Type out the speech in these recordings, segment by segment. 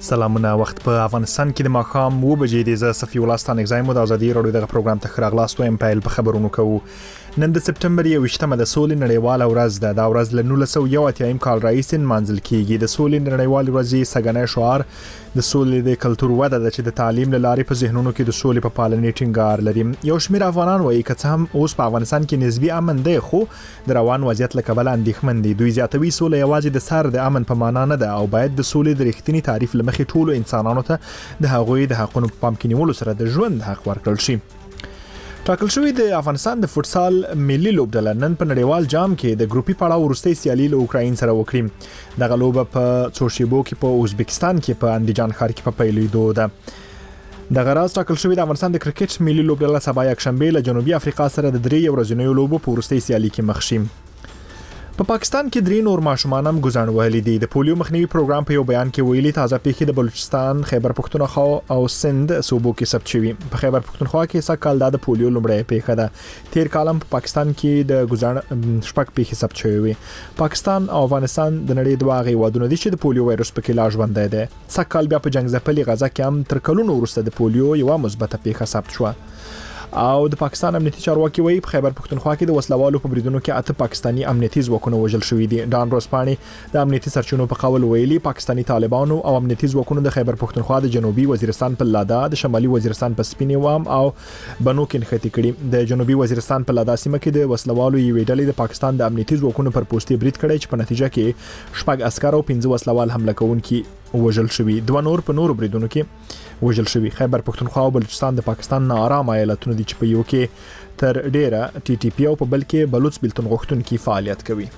سلامونه وخت په افغانستان کې د ماښام 2 بجې د صفي الله ستانګزای مو د ازادي رادیو دغه پروګرام ته خراغلاست وایم په خبرونو کوو. نن د سپټمبر 21مه د سولې نړیواله ورځ ده. دا ورځ له 1981 کال راهیسې منځل کیږي. د سولې نړیواله ورځ سګنې شعار د سولې د کلتور وده ده چې د تعلیم لارې په ذهنونو کې د سولې په پالنې ټینګار لري. یو شمېر افغانان وایي که هم اوس په افغانستان کې نسبی امن دی خو د روان وضعیت له کبله اندېښمن دي. دوی زیاتوي سولې یوازې د سر د امن په معنا نه ده او باید د سولې د رښتینی تعریف لمخې ټولو انسانانو ته د هغوی د حقونو په پام کې نیولو سره د ژوند حق ورکړل شي. ټاکل شوی د افغانستان د فوتسال ملي لوبډله نن په نړیوال جام کې د ګروپي پړاو وروستۍ سیالي له اوکراین سره وکړي. دغه لوبه په څو شیبو کې په ازبکستان کې په اندیجان ښار کې په پیلېدو ده. دغه راز ټاکل شوی د افغانستان د کرکټ ملي لوبډله سبا یکشنبه له جنوبي افریقا سره د 3 ورځنیو لوبو په وروستۍ سیالي کې مخ شي. په پاکستان کې 3 نور ماشومان هم ګزاڼ وهلي دي. د پولیو مخنیوي پروګرام په یو بیان کې ویلي تازه پیښې د بلوچستان، خیبر پختونخوا او سند صوبو کې ثبت شوي. په خیبر پختونخوا کې سکهال د پولیو لومړی پیښه ده. تیر کال هم په پاکستان کې د ګزاڼ شپږ پیښې ثبت شوي وي. پاکستان او افغانستان د نړۍ دوه هیوادونه دي چې د پولیو وایرس پکې لا ژوندی دی. سکهال بیا په جنگ ځپلي غزا کې هم تر کلونو وروسته د پولیو یو مثبته پیښه ثبت شوه. او د پاکستان امنیتي چارواکي وایي په خیبر پختونخوا کې د وسلوالو په بریدونو کې 8 پاکستانی امنیتي ځواکونه وژل شوي دي. ډان روسپانې د امنیتي سرچینو په قول ویلي پاکستانی طالبانو او امنیتي ځواکونو د خیبر پختونخوا د جنوبي وزیرستان په لادا، د شمالي وزیرستان په سپینې وام او بنو کې نښتې کړي. د جنوبي وزیرستان په لادا سیمه کې د وسلوالو یوې ډلې د پاکستان د امنیتي ځواکونو پر پوستې برید کړی چې په نتیجه کې 6 عسكر او 15 وسلوال حمله کوونکي وژل شوي. 2 نور په نورو بریدونو کې وژل شوي. خیبر پختونخوا او بلوچستان د پاکستان ناارام ایالتونه دي چې په یو کې تر ډیره ټي ټي پی او په بل کې بلوچ بیلتون غوښتونکي فعالیت کوي.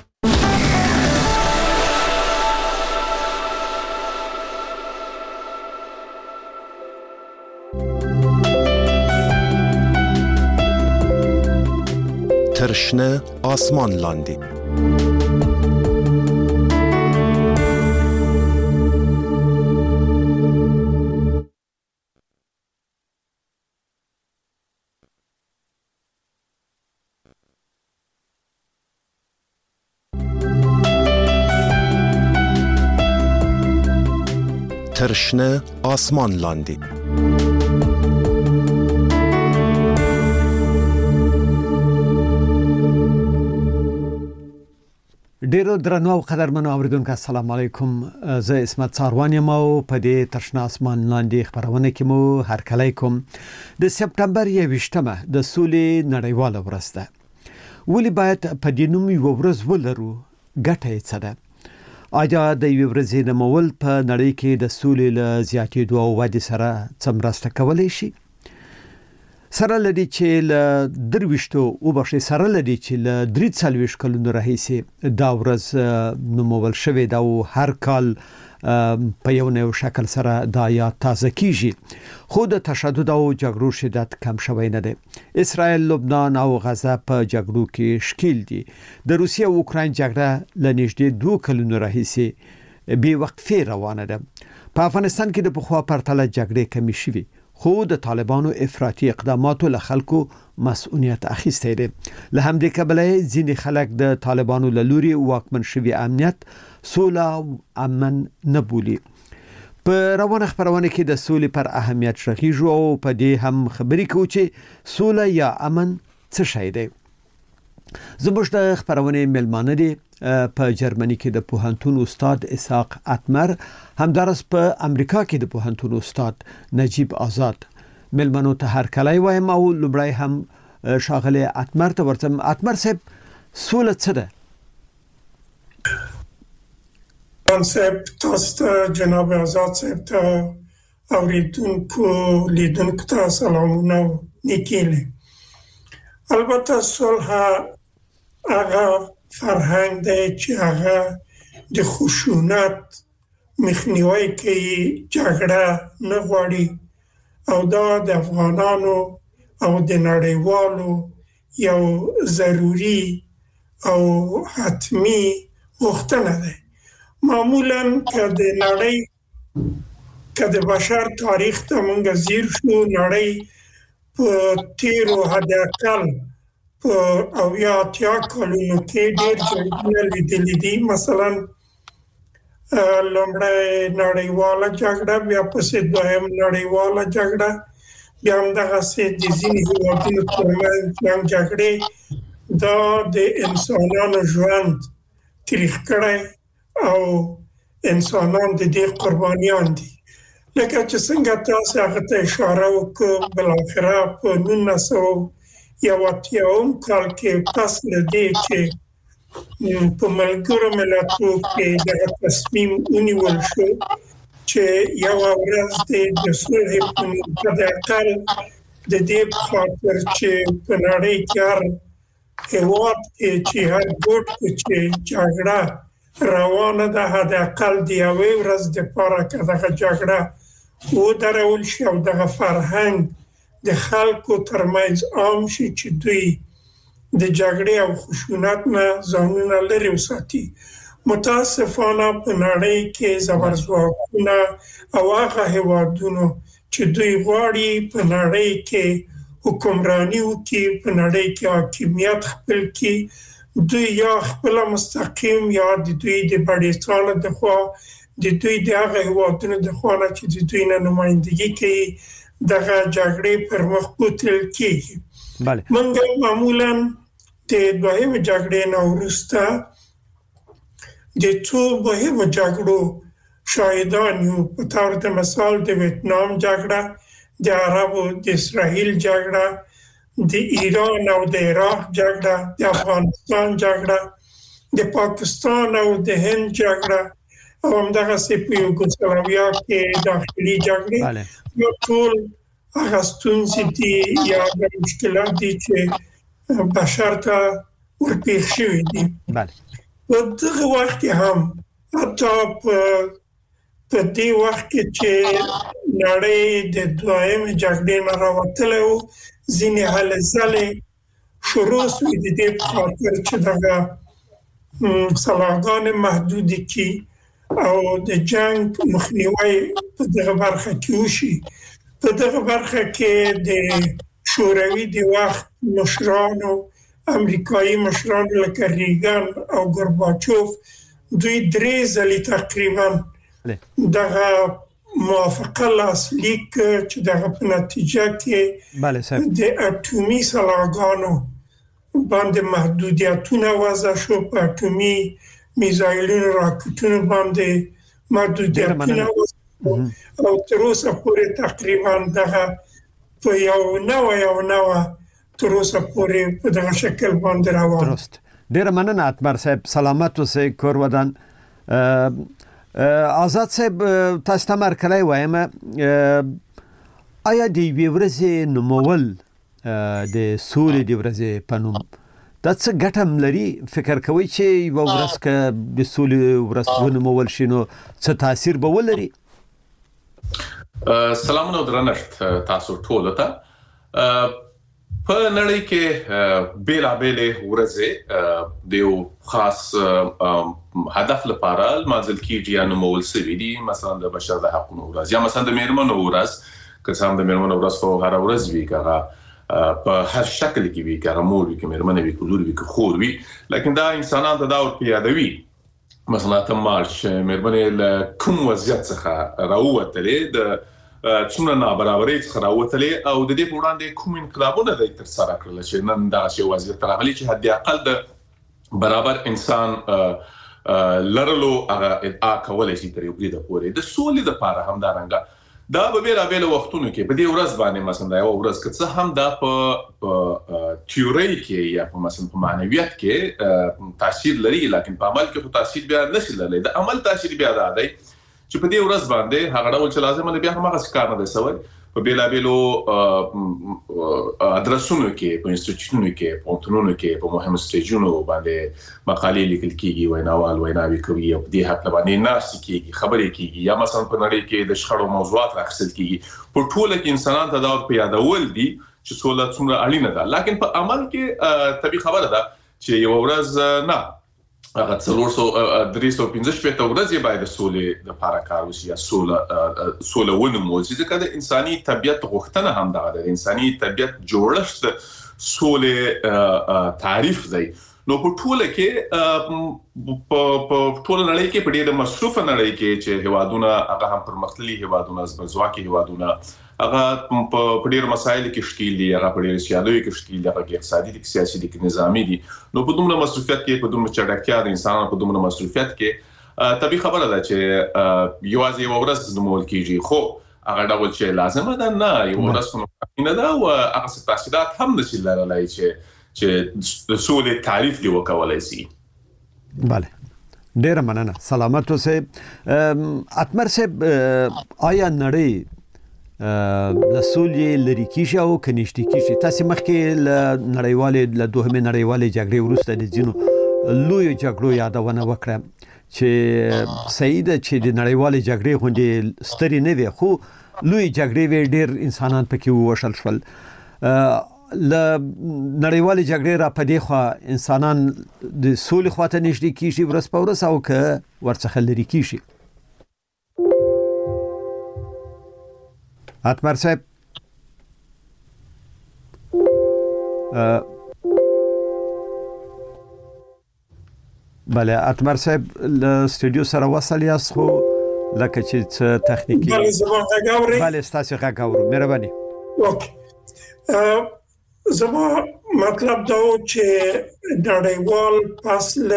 ترشنه آسمان لاندې ترشنه آسمان لاندې. ډیرو درنو او قدرمنو اوریدونکو السلام علیکم. زه اسمت څاروان یم او په دې ترشنه آسمان لاندې خبرونه کې مو هرکلی کوم. د سپټمبر 21مه د سولې نړیواله ورځ ده. ولې باید په دې نوم یو ورځ ولرو؟ ګټه یې څه ده؟ آیا د یو ورځې نومول په نړۍ کې د سولې له زیاتېدو او ودې سره څه مرسته کولی شي؟ سره لدی چې له سره لدی چې له 43 کلونو راهیسې دا ورځ نومول شوې ده او هر کال په یو نوی شکل سره دا یا تازه کیږي. خو د تشدد او جګړو شدت کم شوی نه دی. اسرائیل، لبنان او غزه په جګړو کې ښکیل دي. د روسیې او اوکراین جګړه له نږدې 2 کلونو راهیسې بې وقفې روانه ده. په افغانستان کې د پخوا پرتله جګړې کمې شوي خو د طالبانو افراطي اقداماتو له خلکو مسؤلیت اخیستی دی. له همدې کبله ځینې خلک د طالبانو له لوري واکمن شوي امنیت سوله او امن نه بولي. په روانه خبرونه کې د سولې پر اهمیت شغیږو او په دې هم خبرې کوو چې سوله یا امن څه شی دی. زموږ د خبرونه ملمانه دي په جرمني کې د پوهنتون استاد اسحاق اتمر، همدارس په امریکا کې د پوهنتون استاد نجیب آزاد. ملمنو ته هرکلی وایم او لومړی هم شاغلی اتمر ته ورځم. اتمر صاحب، سوله څه ده؟ صاحب تاسو ته، جناب آزاد صاحب ته، اوریدونکو لیدونکو ته سلامونه او نیکیلی. البته صلح هغه فرهنګ دی چې هغه د خشونت مخنیوی کوي، جګړه نه غواړي او دا د افغانانو او د نړیوالو یو ضروري او حتمی غوښتنه ده. معمولا که د نړۍ که د بشر تاریخ ته مونږ ځیر شو، نړۍ په تیرو حداقل په 80 کلونو کې ډېر جنګونه لیدلي دي. مثلا لومړی نړیواله جګړه، بیا پسې دویم نړیواله جګړه، بیا همدغسې د ځینې هېوادونو ترمنځ جنګ جګړې دا د انسانانو ژوند تریخ کړی او انسانان د دې قربانیان دي. لکه چې څنګه تاسې هغه ته اشاره وکړو، بالاخره په 1980 کال کې پس له دې چې په ملګرو ملتونو کې دغه تصمیم ونیول شو چې یوه ورځ د صلحې په نوم حداقل د دې په خاطر چې په نړۍ کې هر هېواد کې چې هر ګوټ کې چې جګړه روانه ده، حداقل د یوې ورځ دپاره که دغه جګړه ودرول شي او دغه فرهنګ د خلکو ترمنځ عام شي چې دوی د جګړې او خشونت نه ځانونه لرې وساتي. متاسفانه په نړۍ کې زبرځواکونه او هغه هېوادونو چې دوی غواړي په نړۍ کې حکمراني وکړي، په نړۍ کې حاکمیت خپل کړي، دوی یا خپله مستقیم یا د دوی د بډیسانو د خوا د دوی د هغه هېوادونو د خوا نه چې د دوی نه نمایندګي کوي دغه جګړې پر مخ بوتلل کېږي. موږ معمولا د دویمې جګړې نه وروسته د څو مهمو جګړو شاهدان یو. په طور د مثال د ویتنام جګړه، د عربو د اسرائیل جګړه، د ایران او د عراق جګړه، د افغانستان جګړه، د پاکستان او د هند جګړه او همدغسې په یوګوسلاویا کې داخلي جګړې. یو ټول هغه ستونزې دي یا هغه مشکلات دي چې بشر ته ورپېښ شوي دي. په دغه وخت کې هم حتی په دې وخت کې چې نړۍ د دویمې جګړې نه راوتلی و، ځینې هلې ځلې شروع سوې د دې په خاطر چې دغه سلاحګانې محدودې کړي او د جنګ مخنیوی په دغه برخه کې وشي. په دغه برخه کې د شوروي د وخت مشرانو، امریکایي مشرانو لکه ریګن او ګورباچوف، دوی 3 ځلې تقریبا دغه موافقه لاسلیک کړ چې دغه په نتیجه کې د اټومي سلاحګانو باندې محدودیتونه وضع شو، په اټومي میزایلونو راکټونو باندې محدودیتونه وضع شو او تر اوسه پورې تقریبا دغه په یو نوه تر اوسه پورې په دغه شکل باندې روان. درست. ډېره مننه اتمر صاحب، سلامت اوسئ، کور ودان. آزاد صاحب، تاسو ته مرکلی وایم، آیا د یوې ورځې نومول د سولې د ورځې په نوم دا څه ګټه لري؟ فکر کوئ چې یوه ورځ که د سولې ورځ ونومول شي نو څه تاثیر به ولري؟ سلامونه او درنښت تاسو ټولو ته. په نړۍ کې بېلابېلې ورځې د یو خاص هدف لپاره لمانځل کېږي یا نومول شوي دي. مثلا د بشر د حقونو ورځ یا مثلا د مېرمنو ورځ. که څه هم د مېرمنو ورځ خو هره ورځ وي، که هغه په هر شکل کې وي، که هغه مور وي، که مېرمنه وي، که لور وي، که خور وي، لیکن دا انسانان ته دا ورپه یادوي. مثلا 8 مارچ مېرمنې له کوم وضعیت څخه راووتلې، د څومره نابرابرۍ څخه راوتلې او د دې په وړاندې کوم انقلابونه دوی ترسره کړل چې نن دغسې وضعیت راغلی چې حد اقل د برابر انسان لرلو هغه ادعا کولی شي تر یو بریده پورې. د سولې دپاره همدارنګه دا په بېلابېلو وختونو کې په دې ورځ باندې مثلا دا یوه ورځ که څه هم دا په تیورۍ کې یا په مثلا په معنویت کې تاثیر لري، لیکن په عمل کې خو تاثیر بیا نشي لرلی. د عمل تاثیر بیا دا دی چې په دې ورځ باندې هغه ډول چې لازمه ده بیا هماغسې کار نه دی سوی. په بېلابېلو ادرسونو کې، په انسټیټیوټونو کې، پوهنتونونو کې، په مهمو سټیجونو باندې مقالې لیکل کېږي، ویناوال ویناوې کوي او په دې هکله باندې ناستې کېږي، خبرې کېږي، یا مثلا په نړۍ کې د شخړو موضوعات راخیستل کېږي. په ټوله کې انسانانو ته دا په یادول دي چې سوله څومره اړینه ده. لیکن په عمل کې طبیعي خبره ده چې یوه ورځ نه، هغه 365 ورځې باید د سولې لپاره کار وشي یا سوله ونومول شي، ځکه د انساني طبیعت غوښتنه همدغه ده. د انساني طبیعت جوړښت د سولې تعریف دی. نو په ټوله کې په ټوله نړۍ کې په ډېره مصروفه نړۍ کې چې هیوادونه هغه هم پرمختللي هیوادونه زبرځواکي هیوادونه هغه په ډېر مسایل کې شکیل دي هغه په ډېر سیالوي کې شکیل دي هغه اقتصادي دي سیاسي دي نظامی دي نو په دومره مصروفیت کې په دومره چټکتیا د انسانانو په دومره مصروفیت کې طبيعي خبره ده چې یوازې یو ورځ نمول کیږي خو هغه ډول چې لازمه ده نه یو ورځ نه ده او هغه ستاسیدات هم نشي لرلای چې د سولې تعریف دی وکولای شي. بله ډیر مننه سلامت اوسئ. اتمر صاحب آیا نړۍ د سولې لري کیږي او کنيشتي کیږي؟ تاسو مخکې ل نړیوالې ل دوهمه نړیوالې جګړې وروسته د جنو لوی جګړو یادونه وکړه چې سید چې د نړیوالې جګړې غونډې ستري نه وي خو لوی جګړې وی ډیر انسانان پکې وشل شول. ل نړیوالې جګړې را پدې خو انسانان د سولې خواته نشي کیږي ورس په ورس او که ورڅخه لري کیږي. اتمر صاحب بله اتمر صاحب ل استودیو سره وصل یاست خو لکه چې تخنیکی بله زما غاوري بله ستاسو غاورو مهرباني. اوکې زما مطلب دا و چې نړیوال فصل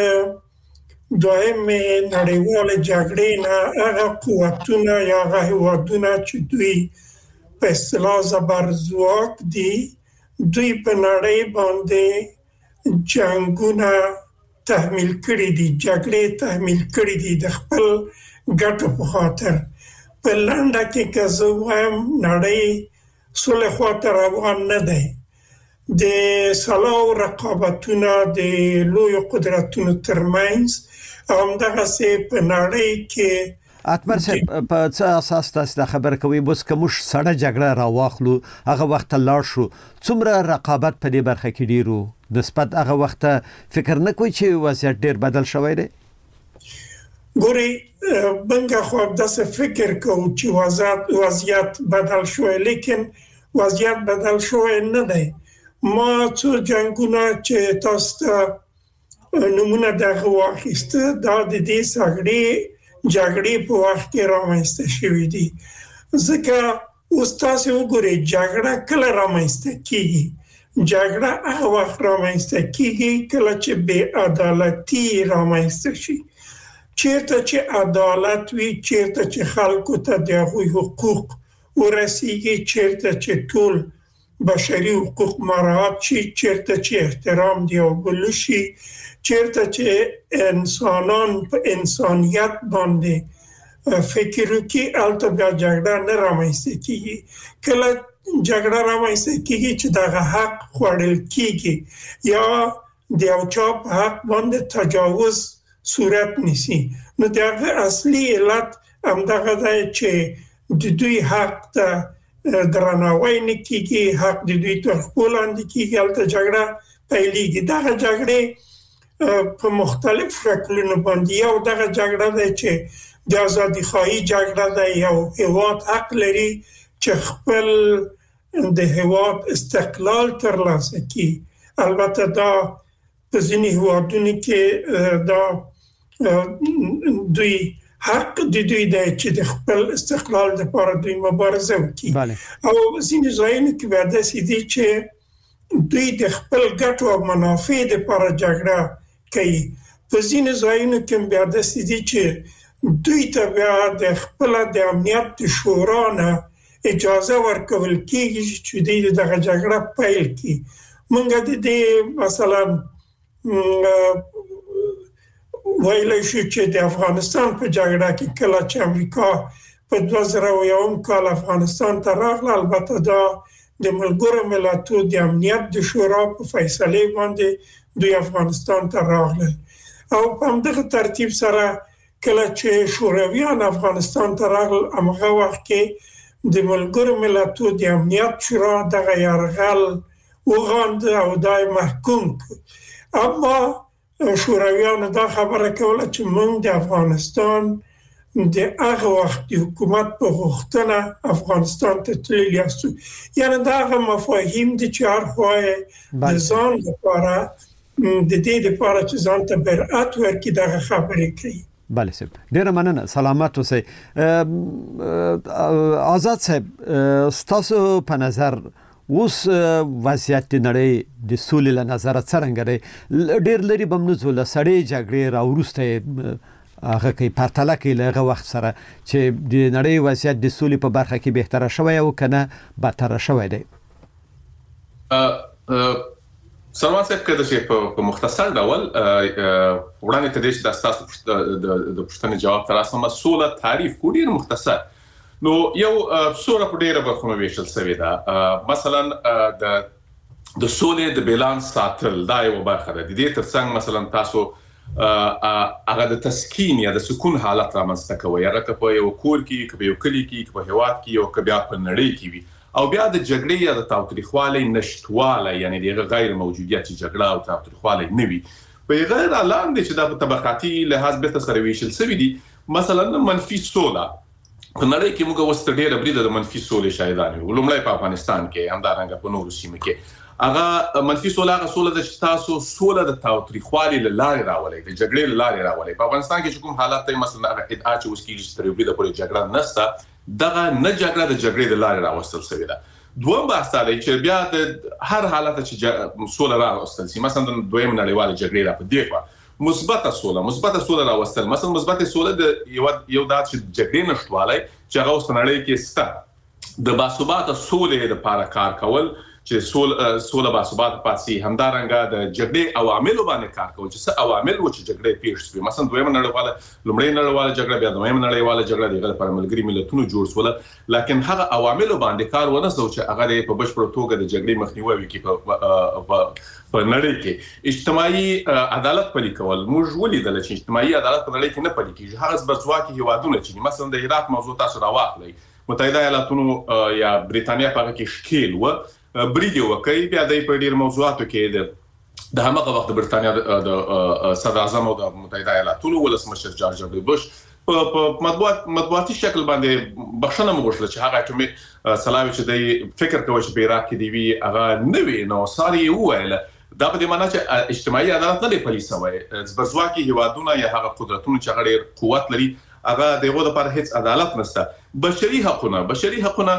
دویم نړیوال جګړې نه هغه قوتونه یا هغه هیوادونه چې دوی په اصطلاح زبرځواک دي دوی په نړۍ باندې جنگونه تحمیل کړی دي جګړې تحمیل کړی دي د خپل ګټو په خاطر. په لنډه کې که زه وایم نړۍ سولې خواته روان نه دی. د سلاو رقابتونه د لوی قدرتونو ترمنځ همدغسې په نړۍ کې اتمر صاحب په څه اساس تاسو د خبر کوي بس کومش سړه جګړه راواخلو هغه وخت لاړ شو څومره رقابت په دې برخه کې ډیرو نسبت هغه وخت فکر نه کوي چې وضعیت ډیر بدل شوی دی؟ ګوري بنګه خو داسې فکر کوم چې وضعیت بدل شوی لیکن وضعیت بدل شوی نه دی. ما څو جنگونه چې تاسو نمونه دغه واخیسته دا د دې جګړې په وخت کې رامنځته شوې دي ځکه اوس تاسو وګورئ جګړه کله رامنځته کیږي جګړه هغه وخت رامنځته کیږي کله چې بې عدالتي رامنځته شي. چیرته چې عدالت وي چیرته چې خلکو ته د هغوی حقوق ورسیږي چیرته چې ټول بشري حقوق مراعات شي چیرته چې احترام دی او بل شي چیرته چې انسانان په انسانیت باندې فکر وکړي البته بیا جګړه نه رامنځته کیږي. کله جګړه رامنځته کیږي چې دغه حق خوړل کیږي یا د یو چا په حق باندې تجاوز صورت نیسي نو دغه اصلي علت همدغه دی چې د دوی حق ته درناوی نه کیږي حق د دوی تر خپل لاندې کیږي البته جګړه پیلېږي. دغه جګړې په مختلف شکلونو باندې یو دغه جګړه ده چې د ازادي خواهی جګړه ده یو هیواد حق لري چې خپل د هیواد استقلال ترلاسه کړي البته دا په ځینې هیوادونو کې دا دوی حق د دوی دی چې د خپل استقلال لپاره دوی مبارزه وکړي او ځینې ځایونه کې بیا داسې دي چې دوی د خپل ګټو او منافع لپاره جګړه کوي. په ځینې ځایونو کې بیا داسې دي چې دوی ته بیا د خپل د امنیت شورا نه اجازه ورکول کېږي چې دوی دغه جګړه پیل کړي. موږ د دې مثلا ویلی شو چې د افغانستان په جګړه کې کله چې امریکا په 2001 کال افغانستان ته راغله البته دا د ملګرو ملتونو د امنیت د شورا په فیصلې باندې دوی افغانستان ته راغلل او په همدغه ترتیب سره کله چې شورویان افغانستان ته راغلل هغه وخت کې د ملګرو ملتونو د امنیت شورا دغه یرغل وغانده او دای محکوم کړ. اما شورویان دا خبره کوله چې موږ د افغانستان د هغه وخت د حکومت په غوښتنه افغانستان ته تللی یاستو. یعنی دا هغه مفاهیم دي چې هر خوا د ځان لپاره د دې لپاره چې ځان ته برئت ورکړي دغه خبرې کوي. بله صاحب ډیره مننه سلامت اوسئ. آزاد صاحب ستاسو په نظر اوس وضعیت د نړۍ د سولې له نظره څرنګه دی؟ ډیر لري به منځو له سړې جګړې راوروسته هغه کوي پرتله کوي له هغه وخت سره چې د نړۍ وضعیت د سولې په برخه کې بهتره شوی او کنه بدتره شوی دی. سلام صاحب کده چې په مختصر ډول وړاندې ته دې چې د تاسو د پوښتنې جواب تر اوسه مسوله تعریف کو ډیر مختصر. نو یو سوره په ډیره برخو ویشل شوی دا مثلا د سولې د بیلانس ساتل دا یو برخه ده. د دې ترڅنګ مثلا تاسو هغه د تسکین یا د سکون حالت رامنځته کوي، هغه که په یو کور کې، که په یو کلی کې، که په هیواد کې، او که بیا په نړۍ کې وي، او بیا د جګړې یا د تاوتریخوالي نشټواله یعنی د غیر موجودیت جګړه او تاوتریخوالي نه وي. په غیر اعلان دي چې د طبقاتي لحاظ به تسخر ویشل سوي دي. مثلا منفي سوله په نړۍ کې موږ وست ډیره بریده د منفي سولې شاهدان یو. لومړی په افغانستان کې، همدارنګه په نورو سیمو کې هغه منفي سوله، هغه سوله د تاسو سوله د تاوتریخوالي لاره راولي، د جګړې لاره راولي. په افغانستان کې کوم حالات ته مثلا هغه ادعا چې اوس کېږي چې تر بریده پورې جګړه نشته، دغه نه جګړه د جګړې د لارې راوستل شوې ده. دویم بحث دا دی چې بیا د هر حالت چې سوله راوستل شي، مثلا د دویم نړیوال جګړې را په دی خوا مثبت سوله راوستل، مثلا مثبت سوله د یو دا چې جګړې نشټوالی چې هغه اوس په نړۍ کې شته، د باثباته سولې لپاره کار کول چې سوله باثباته پاتې، همدارنګه د جګړې عواملو باندې کار کول چې څه عوامل و چې جګړې پیښ شوې. مثلا لومړۍ نړیواله جګړه، بیا دویمه نړیواله جګړه، دغه لپاره ملګري ملتونو جوړ شول، لیکن هغه عواملو باندې کار ونه شو چې هغه په بشپړه توګه د جګړې مخنیوي وکړي. په نړۍ کې اجتماعي عدالت پلي کول، موږ ولیدل چې اجتماعي عدالت په نړۍ کې نه پلي کیږي. هغه زبرځواکي هیوادونه چې مثلا د عراق موضوع تاسو راواخلئ، متحده ایالاتونو یا بریتانیا په هغه کې شکیل و برید وکړي، بیا د په ډیر موضوعاتو کې د همغه وخت د بریتانیا د صدر اعظم او د متحده ایالاتونو ولسمشر جورج دبليو بوش په مطبوعاتي شکل باندې بخښنه وغوښتله چې هغه اټومي سلاوي چې د فکر کوي چې په عراق کې دی وی هغه نه وی نو ساري وویل. دا په دې معنی چې اجتماعي عدالت نه دی پلي شوی. زبرځواکي هیوادونه یا هغه قدرتونه چې هغه قوت لري هغه دغه لپاره هیڅ عدالت نشته. بشري حقوقونه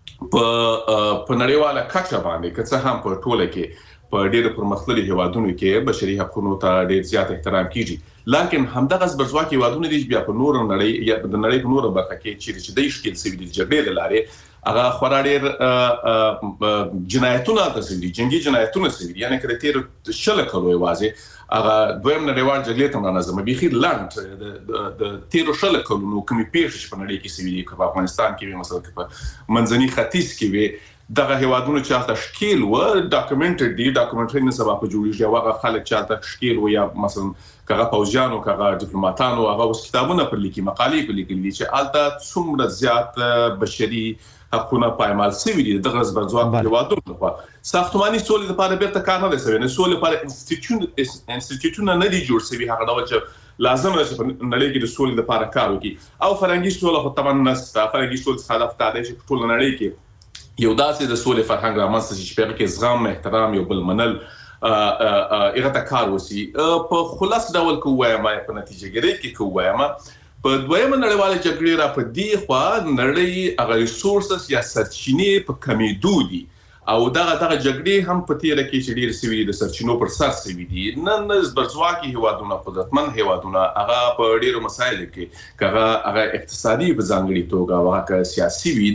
په نړیواله کچه باندې که څه هم په ټوله کې په ډېر پرمختللي هیوادونو کې بشري حقوقو ته ډېر زیات احترام کیږي، لیکن همدغه زبرځواکي هیوادونه دي بیا په نور نړۍ یا د نړۍ په نور برخه کې چې د شکل سوي دي جګړې لاره هغه خورا ډېر جنایتونه تاسو دي، جنگي جنایتونه سوي دي. یعنی کړه تیر شل کلو واځي هغه دویم نړیوال جګړې ته منظمه بيخي لاند د تیر شل کلو کومي پیښې په نړۍ کې سوي دي، په افغانستان کې مثلا په منځني ختیځ کې وي دغه هیوادونو چې تشکیل و ډاکومنټډ دي، ډاکومنټري نه سبا په جوړیږي، هغه خلک چې تشکیل و یا مثلا کغه پوځیانو کغه ډیپلوماټانو هغه اوس کتابونه پر لیکي، مقالې پر لیکلي چې الته څومره زیات بشري حقوقونه پایمال شوي دي. دغه زبرځواک هیوادونو لپاره ساختماني سولې لپاره بیرته کار نه دی شوی، نه سولې لپاره انسټیټیوټونه نه دي جوړ شوي هغه ډول چې لازم دی چې په نړۍ کې د سولې لپاره کار وکړي. او فرهنګي سوله خو طبعا نشته. فرهنګي سولې هدف دا دی چې په ټول نړۍ کې یو داسې د سولې فرهنګ رامنځته شي چې په کې زغم، احترام، یو بل منل هغه ته کار وشي. په خلاص ډول کووایم په نتیجه کې کووایم په دویمه نړیواله جګړې را په دی خو نړۍ هغه ریسورسز یا سرچینې په کمیدو دي او دغه جګړې هم په تیر کې چې ډیر سوي د سرچینو پر سر سوي دي. نن زبرځواکي هیوادونه، قدرتمن هیوادونه هغه په ډیرو مسایلو کې هغه اقتصادي په ځانګړي توګه او هغه سیاسي وي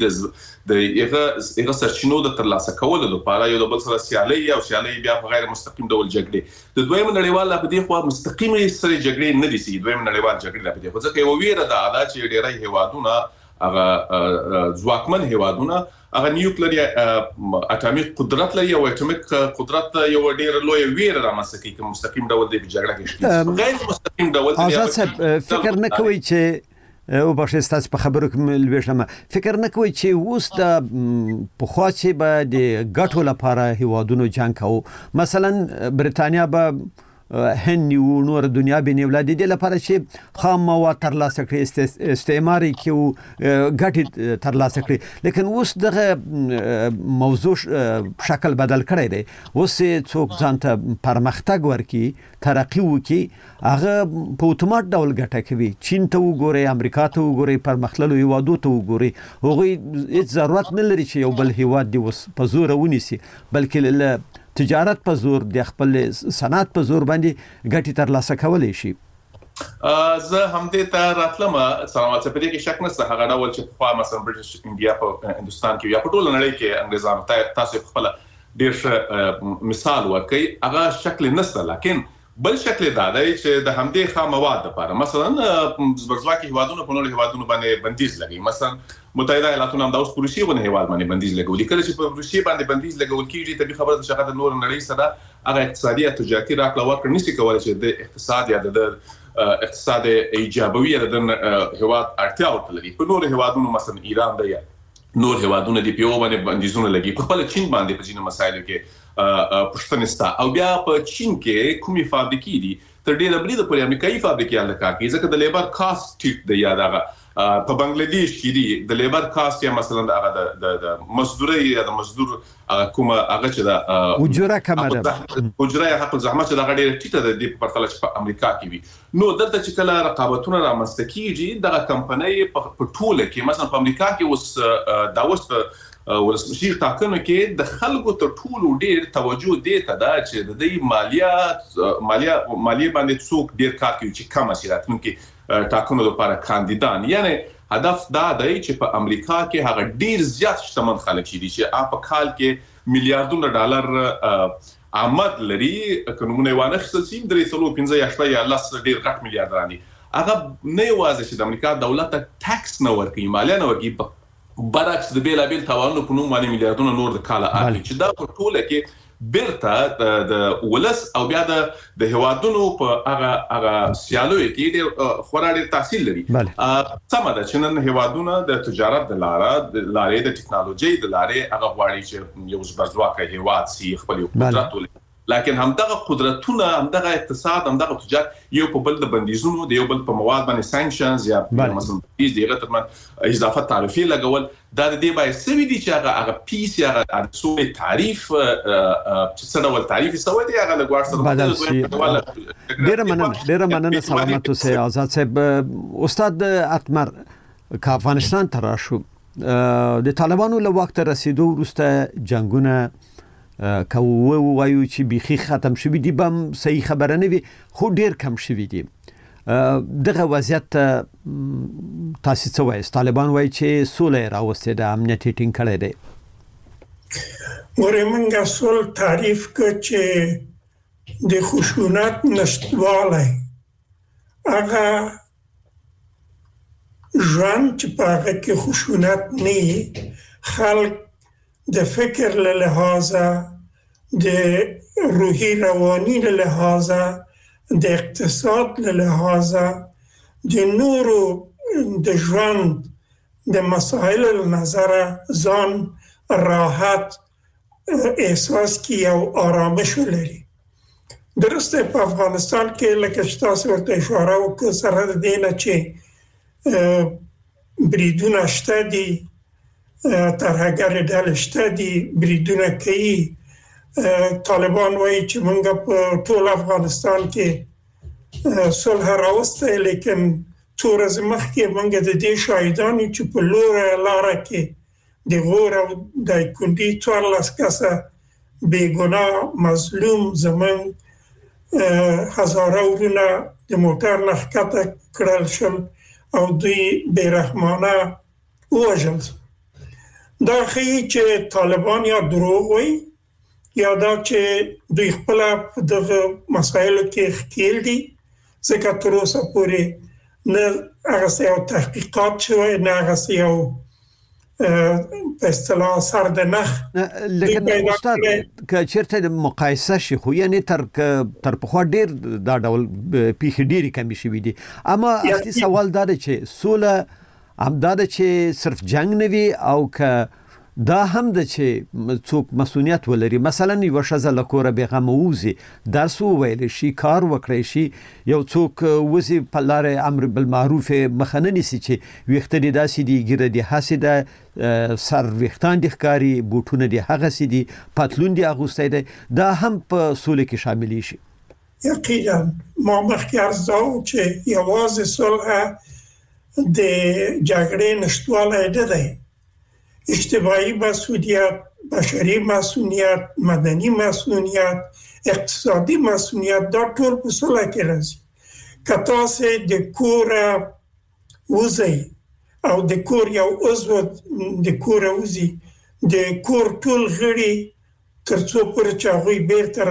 د سرچینو د ترلاسه کولو لپاره یو بل سره سیالي بیا په غیر مستقیم ډول جګړې. د دویم نړیوال په دې خو مستقیمه سره جګړې نه دي سي. دویم نړیوال جګړې په دې خو ځکه یو ویره ده چې ډیری هیوادونه هغه ځواکمن هیوادونه هغه نیوکلیر اټامیک قدرت لري او اټامیک قدرت یو ډیر لوی ویره رامنځته کوي چې مستقیم ډول د جګړه کې شته، غیر مستقیم ډول آزاد فکر نه کوي چې او بخښه ستاسو په خبرو کې لويشم فکر نه کوي چې اوس د پخوا چې به د ګټو لپاره هیوادونو جنگ کوي، مثلا بریتانیا به هند نیو نور دنیا بنیوله د دې لپاره چې خام مواد ترلاسه کړي استعماري کې ګټې ترلاسه کړي لیکن اوس دغه موضوع شکل بدل کړی دی اوس څوک ځان ته پرمختګ ورکي ترقی وکي هغه په اتومات ډول ګټه کوي چین ته وګوري امریکا ته وګوري پرمختللو هیوادو ته وګوري هغوی هیڅ ضرورت نه لري چې یو بل هیواد دی اوس په زور ونیسي بلکې تجارت په زور د خپل صنعت په زور باندې ګټې ترلاسه کولی شي. زه همدې ته راتلم سلامات په دې کې شک نشته هغه ډول چې په مثلا برټش انډیا په هندستان کې یا په ټول نړۍ کې انګریزانو تاسو خپل ډېر مثال ورکړي هغه شکل نشته لیکن بل شکل دا دی چې د همدې خام مواد لپاره مثلا زبرځواکي هیوادونو په نورو هیوادونو باندې بندیز لګي مثلا متحده ایالاتونو هم د اوس روسیې باندې هیواد باندې بندیز لګولي کله چې په روسیې باندې بندیز لګول کیږي ته خبره ده چې د نور نړۍ سره هغه اقتصادي او تجارتي راکړه ورکړه نشي کولای چې د اقتصاد یا د اقتصاد ایجابوي د هیواد اړتیا ورته لري په نور هیوادونو مثلا ایران دی نور هیوادونو دی پیو باندې بندیزونه لګي په خپل چین باندې په ځینو مسایلو کې پښتنه ستا او بیا په چین کې کومي فابریکې دي تر ډیره بلې د امریکایي فابریکې الکا کې ځکه د لیبر کاست ټیټ دی یا دغه په بنگلاديش کې دي د لیبر کاست یا مثلا د مزدوري یا د مزدور کومه هغه چې د اجره کمه ده اجره یا حق الزحمت چې دغه ډیره ټیټه ده د پرتله چې په امریکا کې وي نو دلته چې کله رقابتونه رامنځته کیږي دغه کمپنۍ په ټوله کې مثلا په امریکا کې اوس دا اوس ولسمشر ټاکنو کې د خلکو ته ټول ډیر توجه دی ته دا چې د دې مالیه باندې څوک ډیر کار کوي چې کم اسیراتون کې ټاکنو لپاره کاندیدان یعنی هدف دا دی چې په امریکا کې هغه ډیر زیات شتمن خلک دي چې په کال کې میلیارډونه ډالر آمد لري قانونونه وانه خصوصي 3.15 یا لس ډیر غټ میلیارډران دي هغه نه یوازې چې د امریکا دولت ټیکس نه ورکوي مالیه نه ورکوي برعکس د بیلابیل توانونو په نوم باندې میلیارډونه نور د کاله اخلي چې دا په ټوله کې بیرته د ولس او بیا د هوادونو په هغه سیالوي کې ډېر خورا ډېر تاثیر لري سم ده چې نن هوادونه د تجارت د لارې د ټکنالوژي د لارې هغه غواړي چې یو زبرځواکه هواد سي خپل قدرت ولري لکن همدغه قدرتونه همدغه اقتصاد همدغه تجارت یو په بل د بندیزونو د یو بل په مواد باندې سانکشنز یا مثلا دغه ترمن اضافه تعرفي لګول دا د دې باید سوي دي چې هغه پیس یا ارسوي تعریف چې څه ډول تعریف سوي دي هغه لګوار سره ډیر مننه سلامت اوسئ آزاد صاحب استاد اتمر که افغانستان ته راشو د طالبانو له وخت رسیدو وروسته جنگونه که وایو چې بیخي ختم شوي دي بم صحیح خبره نه وي خو ډیر کم شوي دي دغه وضعیت تاسو څه وایي طالبان وایي چې سوله راوستي د امنیت ټینګ کړی دی ورمنګه سول تعریف کړ چې د خشونت نشټواله هغه ژوند چې په هغه کې خشونت نه خلک د فکر له لحاظه د روحي رواني له لحاظه د اقتصاد له لحاظه د نورو د ژوند د مسائل له نظره ځان راحت احساس کی او آرامش ولري درسته په افغانستان کې لکه چې تاسو ورته اشاره وکړه سره د دینه چې بریدونه شته دي ترهګر ډلې شته دي بریدونه کوي طالبان وایي چې موږ په ټول افغانستان کې صلح راوسته لیکن څو ورځې مخکې موږ د دې شاهدان چې په لاره کې د غور او د کندي 14 کسه بیګناه مظلوم زمون هزاره ورونه د موټر نه ښکته کړل شول او دوی بیرحمانه ووژل دا ښیي چې طالبان یا دروغ وایي یا دا چې دوی خپل دغه مسایلو کې ښکیل دي ځکه تر اوسه پورې نه هغه یو تحقیقات شوی نه هغه یو په اصطلاح سر د نخ لیکن استاد که چیرته د مقایسه شي خو یعنی تر پخوا ډیر دا ډول پیښې ډیرې کمې شوي دي اما اصلي سوال دا دی چې سوله همدا ده چې صرف جنگ نه وي او که دا هم د چې څوک مسؤلیت ولري. مثلا یو ښځه له کوره بېغمه ووځي، درس وویلی شي، کار وکړی شي، یو څوک وځي په لارې امر بالمعروف مخه نه نیسي چې ویښته دې داسې دي، ږیره دې هسې ده، سر ویښتان دې ښکاري، بوټونه دې هغسې دي، پتلون دې اغوستی دی، دا هم په سولې کې شاملیږي. یقینا ما مخکې عرض داو چې یوازې صلح د جګړې نشتوالی نه دی، اجتماعي مسئولیت، بشري مسئولیت، مدني مسئولیت، اقتصادي مسئولیت، دا ټول په صلح کې راځي. که تاسې د کوره وځئ او د کور یو عضو د کوره وځي، د کور ټول غړي تر څو پورې چې هغوی بیرته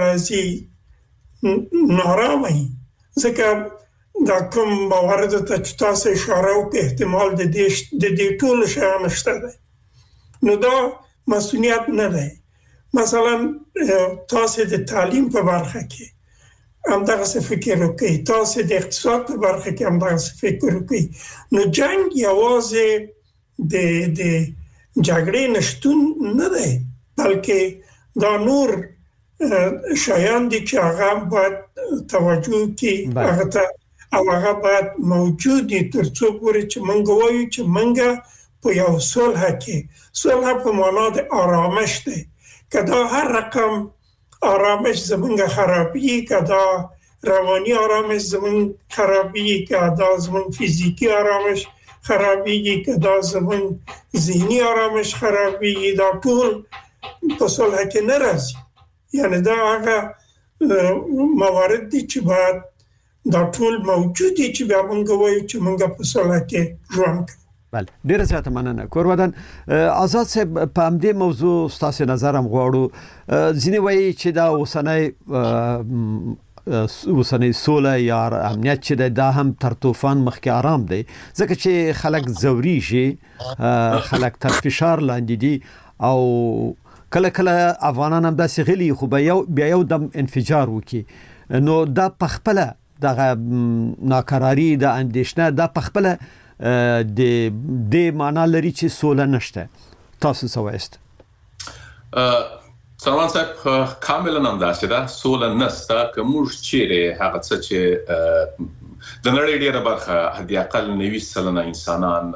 راځي نارامه وي، ځکه دا کوم مواردو ته چې تاسې اشاره وکړئ احتمال د دې ټولو شیانو شته دی، نو دا مسئولیت نه دی. مثلا تاسې د تعلیم په برخه کې همدغسې فکر وکړئ، تاسې د اقتصاد په برخه کې همدغسې فکر وکړئ، نو جنګ یوازې د جګړې نشتون نه دی، بلکې دا نور شیان دي چې هغه باید توجه کړي هغه ته، او هغه باید موجود دي تر څو پورې چې موږ وایو چې موږ په یو صلح کې، صلح په معنا د آرامش دی. که دا هر رقم آرامش زمونږ خرابی، که دا روانی آرامش زمونږ خرابی، که دا زمونږ فیزیکی آرامش خرابی، که دا زمونږ ذهنی آرامش خرابی، دا ټول په صلح کې نه راځي. یعنی دا هغه موارد دي چې باید دا ټول موجود دي چې بیا موږ وایو چې موږ په صلح کې ژوند کوو. بله، ډیره زیاته مننه. کورودن آزاد صاحب، په همدې موضوع ستاسو نظر هم غواړو. ځینې وایي چې دا اوسنۍ سوله یا امنیت چې دی دا هم تر طوفان مخکې آرام دی، ځکه چې خلک ځوریږي، خلک تر فشار لاندې دي، او کله کله افغانان هم داسې غلي خو بیا یو دم انفجار وکړي، نو دا پخپله دغه ناکراري، د اندېښنه، دا پخپله د معنا لري چې سوله نشته. تاسو څه وایست؟ سلمان صاحب، کاملا همداسې ده، سوله نشته. که موږ چیرې هغه څه چې د نړۍ ډېره برخه حد اقل 90% انسانان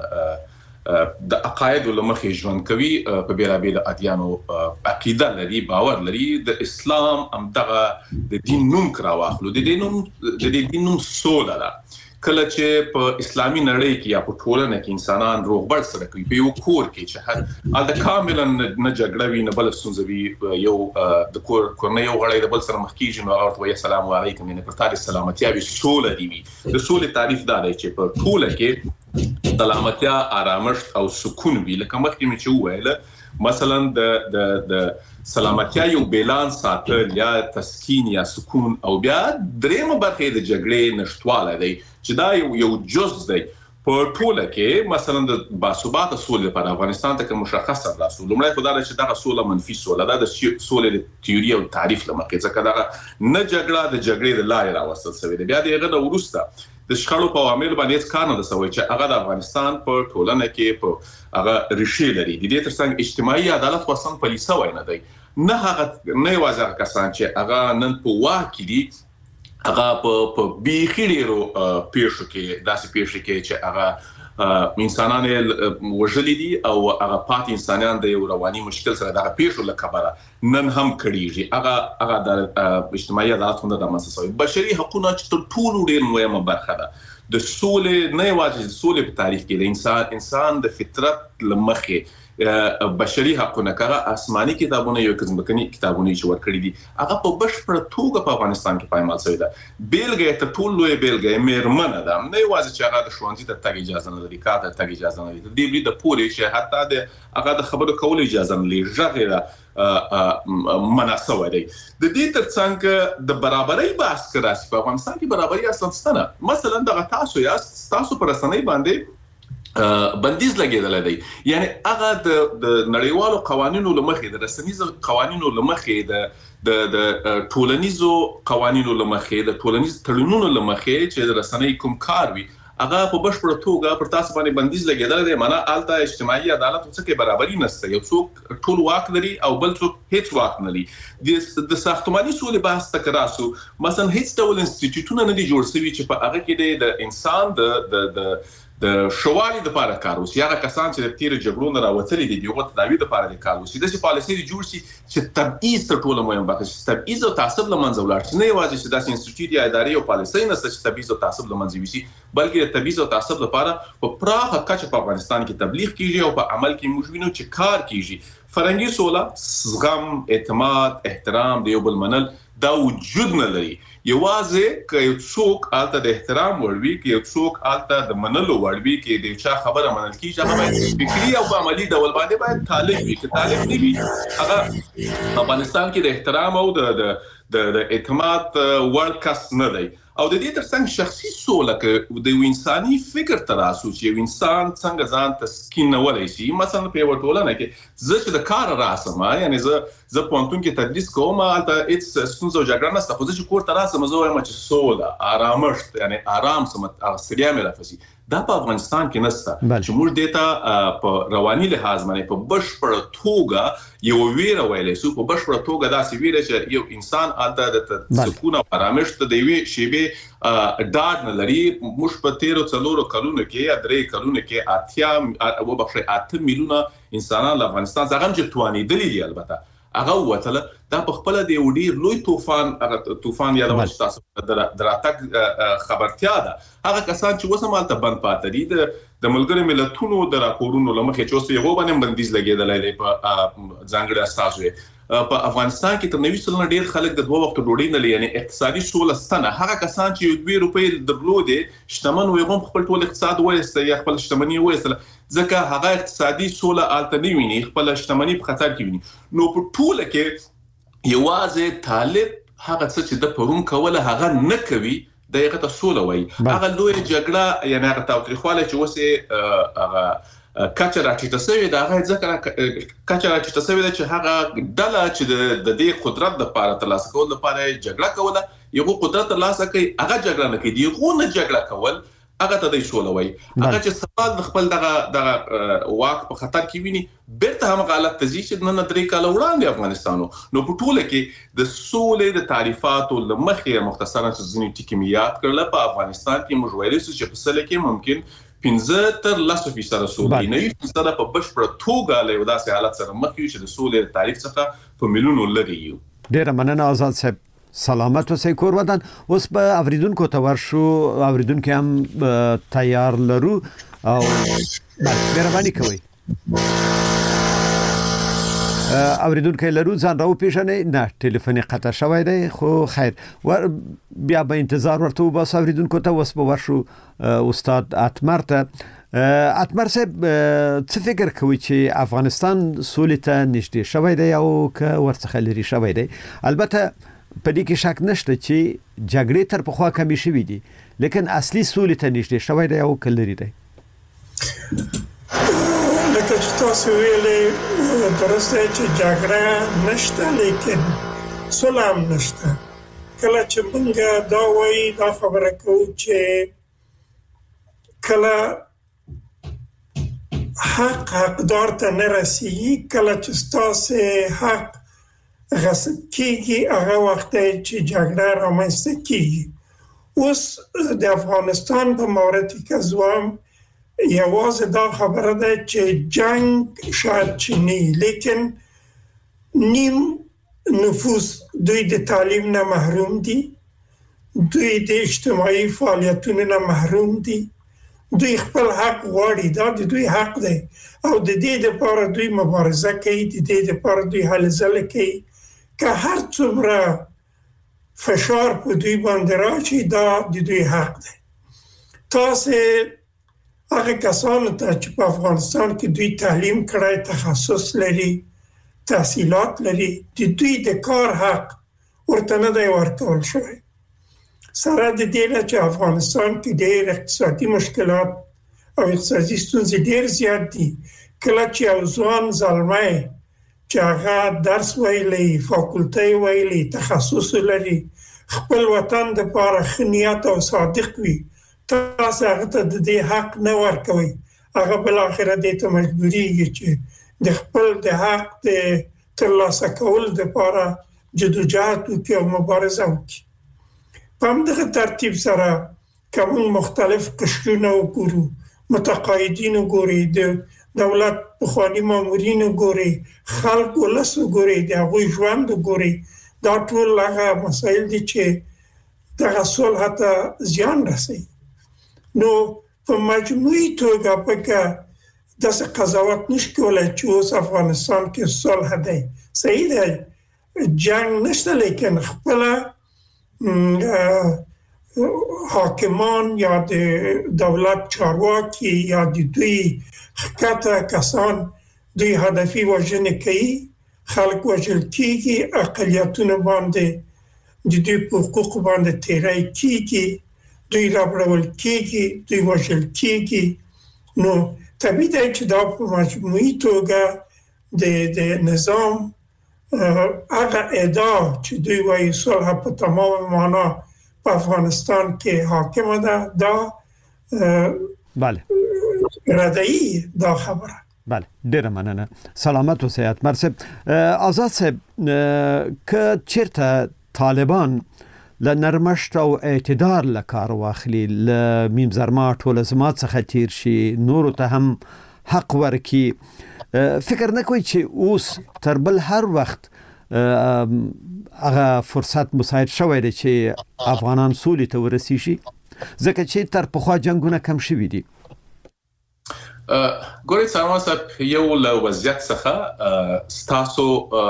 د عقایدو له مخې ژوند کوي، په بېلابېلو ادیانو عقیده لري، باور لري. د اسلام همدغه د دین نوم که راواخلو، د دې دین نوم سوله ده. کله چې په اسلامي نړۍ کې یا په ټولنه کې انسانان روغبړ سره کوي، په یو کور کې چې هلته کاملا نه جګړه وي، نه بله ستونزه وي، یو د کورنۍ یو غړی د بل سره مخ کېږي، نو هغه ورته وایي السلام علیکم، یعنې پر تا دې سلامتیا وي، سوله دې وي. د سولې تعریف دا دی چې په ټوله کې سلامتیا، آرامښت او سکون وي. لکه مخکې مې چې وویله، مثلا د سلامتیا یو بیلانس ساتل یا تسکین یا سکون، او بیا درېیمه برخه د جګړې نشتوالی دی چې دا یو جز دی په ټوله کې. مثلا د باثباته سولې لپاره افغانستان ته که مشخصه راسو، لومړی خو دا ده چې دغه سوله منفي سوله ده، د سولې د تیوري او تعریف له مخې، ځکه دغه نه جګړه د جګړې د لارې راوستل شوې ده. بیا د هغه نه وروسته د شخړو په عواملو باندې هېڅ کار نه ده شوی چې هغه د افغانستان په ټولنه کې په هغه ریښې لري. د دې ترڅنګ اجتماعي عدالت خو اصلا پلي سوی نه دی، نه یوازې هغه کسان چې هغه نن په واک کې دي، هغه په بیخي ډېرو پیښو کې، داسې پیښې کې چې هغه انسانان وژلي دي او هغه پاتې انسانان د یو رواني مشکل سره دغه پیښو له کبله نن هم کړیږي. هغه د اجتماعي عدالت هم د رامنځته شوی. بشري حقونه چې تر ټولو ډېر مهمه برخه ده د سولې، نه یوازې د سولې په تعریف کې د انسان د فطرت له مخې بشري حقونه، که هغه آسماني کتابونه یو ځمکني کتابونه چې ورکړي دي، هغه په بشپړه توګه په افغانستان کې پایمال شوې ده. بیلګه یې تر ټولو لویه بیلګه یې مېرمنه ده، نه یوازې چې هغه د ښوونځي ته تګ اجازه نه لري، کار ته تګ اجازه نه لري، تر دې بریده پورې چې حتی هغه د خبرو کولو اجازه نه لري، غږ یې منع شوی دی. د دې ترڅنګ د برابرۍ بحث که راشي، په افغانستان کې برابري اصلا شته نه. مثلا دغه تاسو یاست، تاسو په رسنۍ باندې بندیز لګېدلی دی، یعنی هغه د نړیوالو قوانینو له مخې، د رسنیزو قوانینو له مخې، د ټولنیزو قوانینو له مخې، د ټولنیز تړونونو له مخې چې د رسنۍ کوم کار وي، هغه په بشپړ توګه پر تاسو باندې بندیز لګیدل دی. معنا الته اجتماعي عدالت څه کې برابرۍ نشته. یو څوک ټول واک لري او بل څوک هیڅ واک نه لري. د ساختماني سولې بحث تکراسو مثلا هیڅ ډول انسټیټیوټونه نه دي جوړ شوي چې په هغه کې د انسان د شوالي د لپاره کار وشي. هغه کسان چې د تیر جګړو نه راوتلي دي دغه تداوی د لپاره د کار وشي. د پالیسي جوړ شي چې تبعیض تر ټولو مهم بحث شي. تبعیض او تعصب لمنځه ولاړ شي. نه یوازې چې د انسټیټیوټ یا ادارې او پالیسي نه چې تبعیض او تعصب لمنځه وشي، بلکې د تبعیض او تعصب لپاره په پراخه کچه په افغانستان کې تبلیغ کیږي او په عمل کې موږ وینو چې کار کیږي. فرهنګي سوله، زغم، اعتماد، احترام، د یو بل منل دا وجود نه لري. یوازې که یو څوک الته د احترام وړوي، که یو څوک الته د منلو وړوي، کې د چا خبره منل کیږي، هغه باید فکری او عملی ډول باندې باید طالب وي. که طالب نه وي، هغه افغانستان کې د احترام او د اعتماد وړ کس نه دی. او د دې ترڅنګ شخصي سوله کې د انساني فکر تراسو چې یو انسان څنګه ځان تسکینولای شي. مثلا په یو ټولنه کې زه چې د کار راسم، یعنی زه پوهنتون کې تدریس کوم، البته هیڅ ستونزه او جګړه نشته، خو زه چې کور ته راسم زه وایم چې سوله، آرامښت، یعنی آرام سم ستړیا مې راځي. دا په افغانستان کې نشته چې موږ دته په رواني لحاظ باندې په بشپړ توګه یو ویره ویلې سو. په بشپړ توګه داسې ویره چې یو انسان الته د سکون او آرامښت د یوې شیبې ډاډ نه لري. موږ په 13 کلونو کې یا 3 کلونو کې 8 میلیونه انسانان له افغانستان څخه چې توانیدلي دي. البته هغه وتله دا په خپل د یو ډیر لوی طوفان یادول تاسو دراتک خبرتیا ده. هغه کسان چې وسمالته بند پاتې دي د ملګری ملتونو د راپورونو لمخې چې اوس یو باندې بندیز لګیدلای دی په ځانګړي اساسو. په افغانستان کې تر 90 سلنه ډیر خلک د 2 وخت ډوډۍ نه لري، یعنی اقتصادي سوله ستنه. هغه کسان چې 2 روپۍ درلودې شتمن وي هم خپل ټول اقتصاد وایسته یا خپل شتمنۍ وایسته، ځکه هغه اقتصادي سوله الته نه ویني، خپل شتمنۍ په خطر کې ویني. نو په ټوله کې یوازې طالب هغه څه چې د پرون کوله هغه نه کوي، دغه ته سوله وایي. هغه لوی جګړه یعنی هغه تاوتریخواله چې وسه هغه کچه راټیټه شوې ده، هغه ځکه کچه راټیټه شوې ده چې هغه ډله چې د دې قدرت لپاره ترلاسه کول لپاره جګړه کوله، یو قدرت ترلاسه کوي، هغه جګړه نه کوي، یو نه جګړه کول هغه ته د سوله وایي. هغه چې سوال خپل دغه واک په خطر کې ویني، بیرته هم غلط تزي چې نه 3 کال وړاندې افغانستانو. نو په ټوله کې د سولې د تعریفاتو لمخې مختصرا چې ځینې ټکي میات کړل په افغانستان کې موږ ویل چې په سله کې ممکن 15 تر 10% سولې نه وي، په بشپړ توګه له داسې حالت سره مخ یو چې د سولې تعریف څخه په ملیونو لري یو. ډیر مننه آزاد صاحب، سلامت اوسئ کور ودان. اوس به اوریدونکو ته ورشو، اوریدونکو هم تیار لرو او مهرباني کوئ اوریدونکو لرو ځان راو پیژنې. نه ټلیفون قطع شوی دی، خو خیر بیا به انتظار ورته وباس اوریدونکو ته. اوس به ورشو استاد اتمر ته. اتمر صاحب څه فکر کوي چې افغانستان سولې ته نږدې شوی دی او که ورڅخه لري شوی دی؟ البته په دې کې شک نشته چې جګړې تر پخوا کمې شوې دي، لیکن اصلي سولې ته نږدې شوی دی او که لري دی؟ لکه چې تاسو ویلې درسته چې جګړه نشته لیکن سوله هم نشته. کله چې موږ دا وایي دا خبره کوو چې کله حق حقدار ته نه رسیږي، کله چې ستاسو حق غصب کیږي، هغه وخت چې جګړه رامنځته کیږي. اوس د افغانستان په مورد کې زوام یوازې دا خبره ده چې جنگ شاید چینی، لیکن نیم نفوس دوی د تعلیم نه محروم دي، دوی د اجتماعي فعالیتونو نه محروم دي، دوی خپل حق غواړي، دا د دوی حق دی او د دې لپاره دوی مبارزه کوي، د دې لپاره دوی هلې ځلې کوي. که هر څومره فشار په دوی باندې راشي، دا د دوی حق دی. تاسو هغه کسانو ته چې په افغانستان کې دوی تعلیم کړی، تخصص لري، تحصیلات لري، د دوی د کار حق ورته نه دی ورکول شوی. سره د دې نه چې افغانستان کې ډېر اقتصادي مشکلات او اقتصادي ستونزې ډېر زیات دي. کله چې یو ځوان زلمی چې هغه درس ویلی، فاکولټۍ ویلی، تخصص لري، خپل وطن دپاره ښه نیت او صادق وي، تاسو هغه ته د دې حق نه ورکوي، هغه بل اخر دې ته مجبوريږي چې د خپل د حق د ترلاسه کول لپاره جدوجہد وکړي او مبارزه وکړي. په همدغه ترتیب سره کوم مختلف قشرونه وګورو، متقاعدین وګوري، د دولت پخوانی مامورین وګوري، خلک ولس وګوري، د هغوی ژوند وګوري، دا ټول هغه مسایل دي چې دغه صلح ته زیان رسوي. نو په مجموعي توګه پکې داسې قضاوت نشي کولای چې اوس افغانستان کې صلح دی. صحیح دی، جنگ نشته، لیکن خپل حاکمان یا د دولت چارواکي یا د دوی ښکته کسان دوی هدفي وژنې کوي، خلک وژل کیږي، اقلیتونه باندې د دوی په حقوقو باندې تیری کیږي، دوی رابړول کیږي، دوی وژل کیږي. نو طبیعي دی چې دا په مجموعي توګه د نظام هغه ادعا چې دوی وایي صلح په تمام معنا په افغانستان کې حاکمه ده، دا بله ردعي دا خبره. بله، ډیره مننه. سلامت اوسئ اتمر صاحب. آزاد صاحب، که چیرته طالبان له نرمښت او اعتدال له کار واخلي، له میم زرما ټولزمات څخه تیر شي، نورو ته هم حق ورکي، فکر نه کوي چې اوس تر بل هر وخت هغه فرصت مساعد شوی دی چې افغانان سولې ته ورسیږي، ځکه چې تر پخوا جنگونه کم شوي دي؟ ګورئ سلمان صاحب، یو له وضعیت څخه ستاسو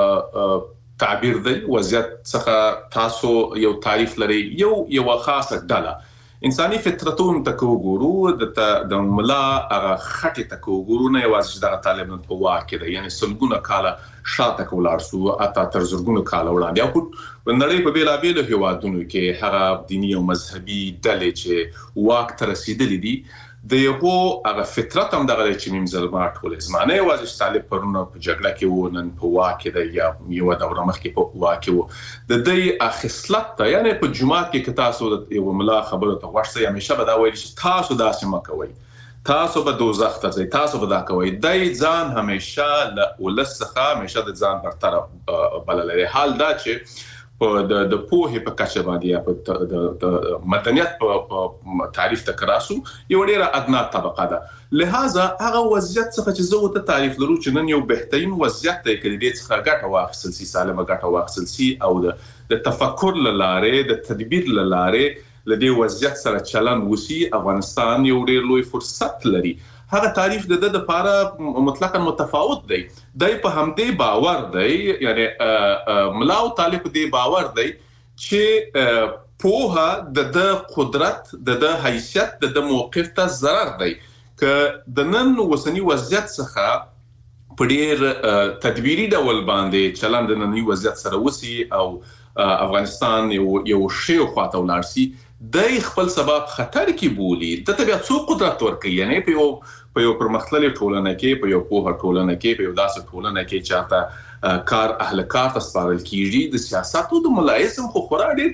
تعبیر دی، وضعیت څخه تاسو یو تعریف لري، یو خاصه ډله انساني فطرتونو ته وګورو، د ملا هغه خټې ته وګورو، نه یوازې چې دغه طالبان په واک کې دی، یعنې سلګونه کاله شاته ولاړ شو، اته تر زرګونو کاله وړاندې، او په نړۍ په بېلابېلو هیوادونو کې هغه دیني او مذهبي ډلې چې واک ته رسېدلي دي، د یو هغه فطرت هم دغه چې میم زلما ټولې زمانه یوازې چې طالب پرونه په جګړه کې و، نن په واک کې دی، یا یو دوره مخکې په واک کې و، د دې اخصلت ته، یعنې په جماعت کې که تاسو یو ملا خبرو ته غوږ شئ، همیشه به دا ویل چې تاسو داسې مه کوئ، تاسو به دوزخ ته ځئ، تاسو به دا کوئ. دی ځان همیشه له ولس څخه همیشه د ځان برتره بللی. حال دا چې د پوهې په کچه باندې یا په د مدنیت په تعریف ته کراسو یو ډیره ادنا طبقه ده. لہذا هغه وضعیت څخه چې زه ته تعریف لرو چې نن یو بهترین وضعیت دی، کله دې څخه ګټه واخیستل سي، سالمه ګټه واخیستل سي، او د تفکر له لارې، د تدبیر له لارې له دې وضعیت سره چلند وسی، افغانستان یو ډیر لوی فرصت لري. هغه تعریف د د لپاره مطلقاً متفاوت دی. دای په همدې باور دی، یعنی ملا او طالب دې باور دی چې پوها د قدرت، د حیثیت، د موقف ته ضرر دی. که د نن وسنی وضعیت څخه په ډیر تدبیری ډول باندې چلند د نننی وضعیت سره وسی او افغانستان یو شی خواته ولاړ سي، د خپل سبب خطر کې بولی، د طبيعت څو قدرت ورکړي، یعنی په یو پرمختللې ټولنه کې، په یو پوهه ټولنه کې، په یو داسې ټولنه کې چې چاته کار اهل کار ته سپارل کیږي، د سیاست او د ملایزم خو خورا ډېر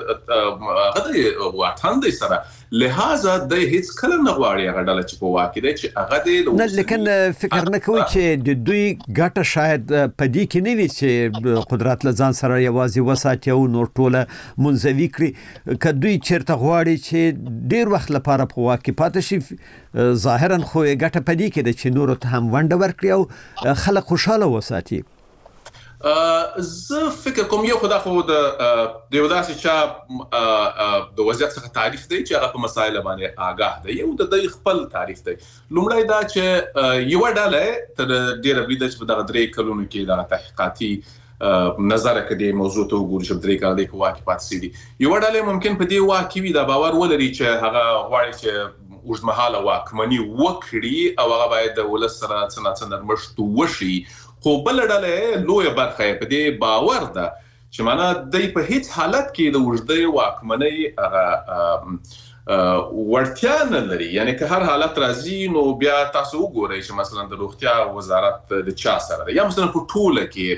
هغه واټن دی سره. لہذا د هیڅ کله نه غواړي هغه ډله چې په واقع دی چې هغه دی نه، لیکن فکر نه کوي چې د دوی ګټه شاید په دې کې نه وي چې قدرت له ځان سره یوازې وساتي او نور ټوله منزوي کړي. که دوی چیرته غواړي چې ډیر وخت لپاره په واقع پاتې شي، ظاهرا خو ګټه په دې کې ده چې نورو ته هم ونډه ورکړي او خلک خوشاله وساتي. زه فکر کوم یو خدا خو د یو داسې چا د وضعیت څخه تعریف دی چې هغه په مسایل باندې آگاه دی، یو د خپل تعریف دی. لومړی دا چې یو ډله تر ډیره بریده چې په دغه 3 کلونو کې د تحقیقاتي نظر کړي موضوع ته وګورئ چې 3 کال د واقع پاتې دي، یو ډله ممکن په دې واقع وي دا باور ولري چې هغه غواړي چې اوږدمهاله واکمني وکړي او هغه باید د ولس سره څه نرمښت وشي. خو بل ډله لویه برخه په دې باور ده چې معنا د په هیڅ حالت کې د اوږدې واکمنۍ ورتیا نه لري. یعنی که هر حالت راځي نو بیا تاسو وګورئ چې مثلا د روغتیا وزارت د چا سره ده، یا مثلا په ټوله کې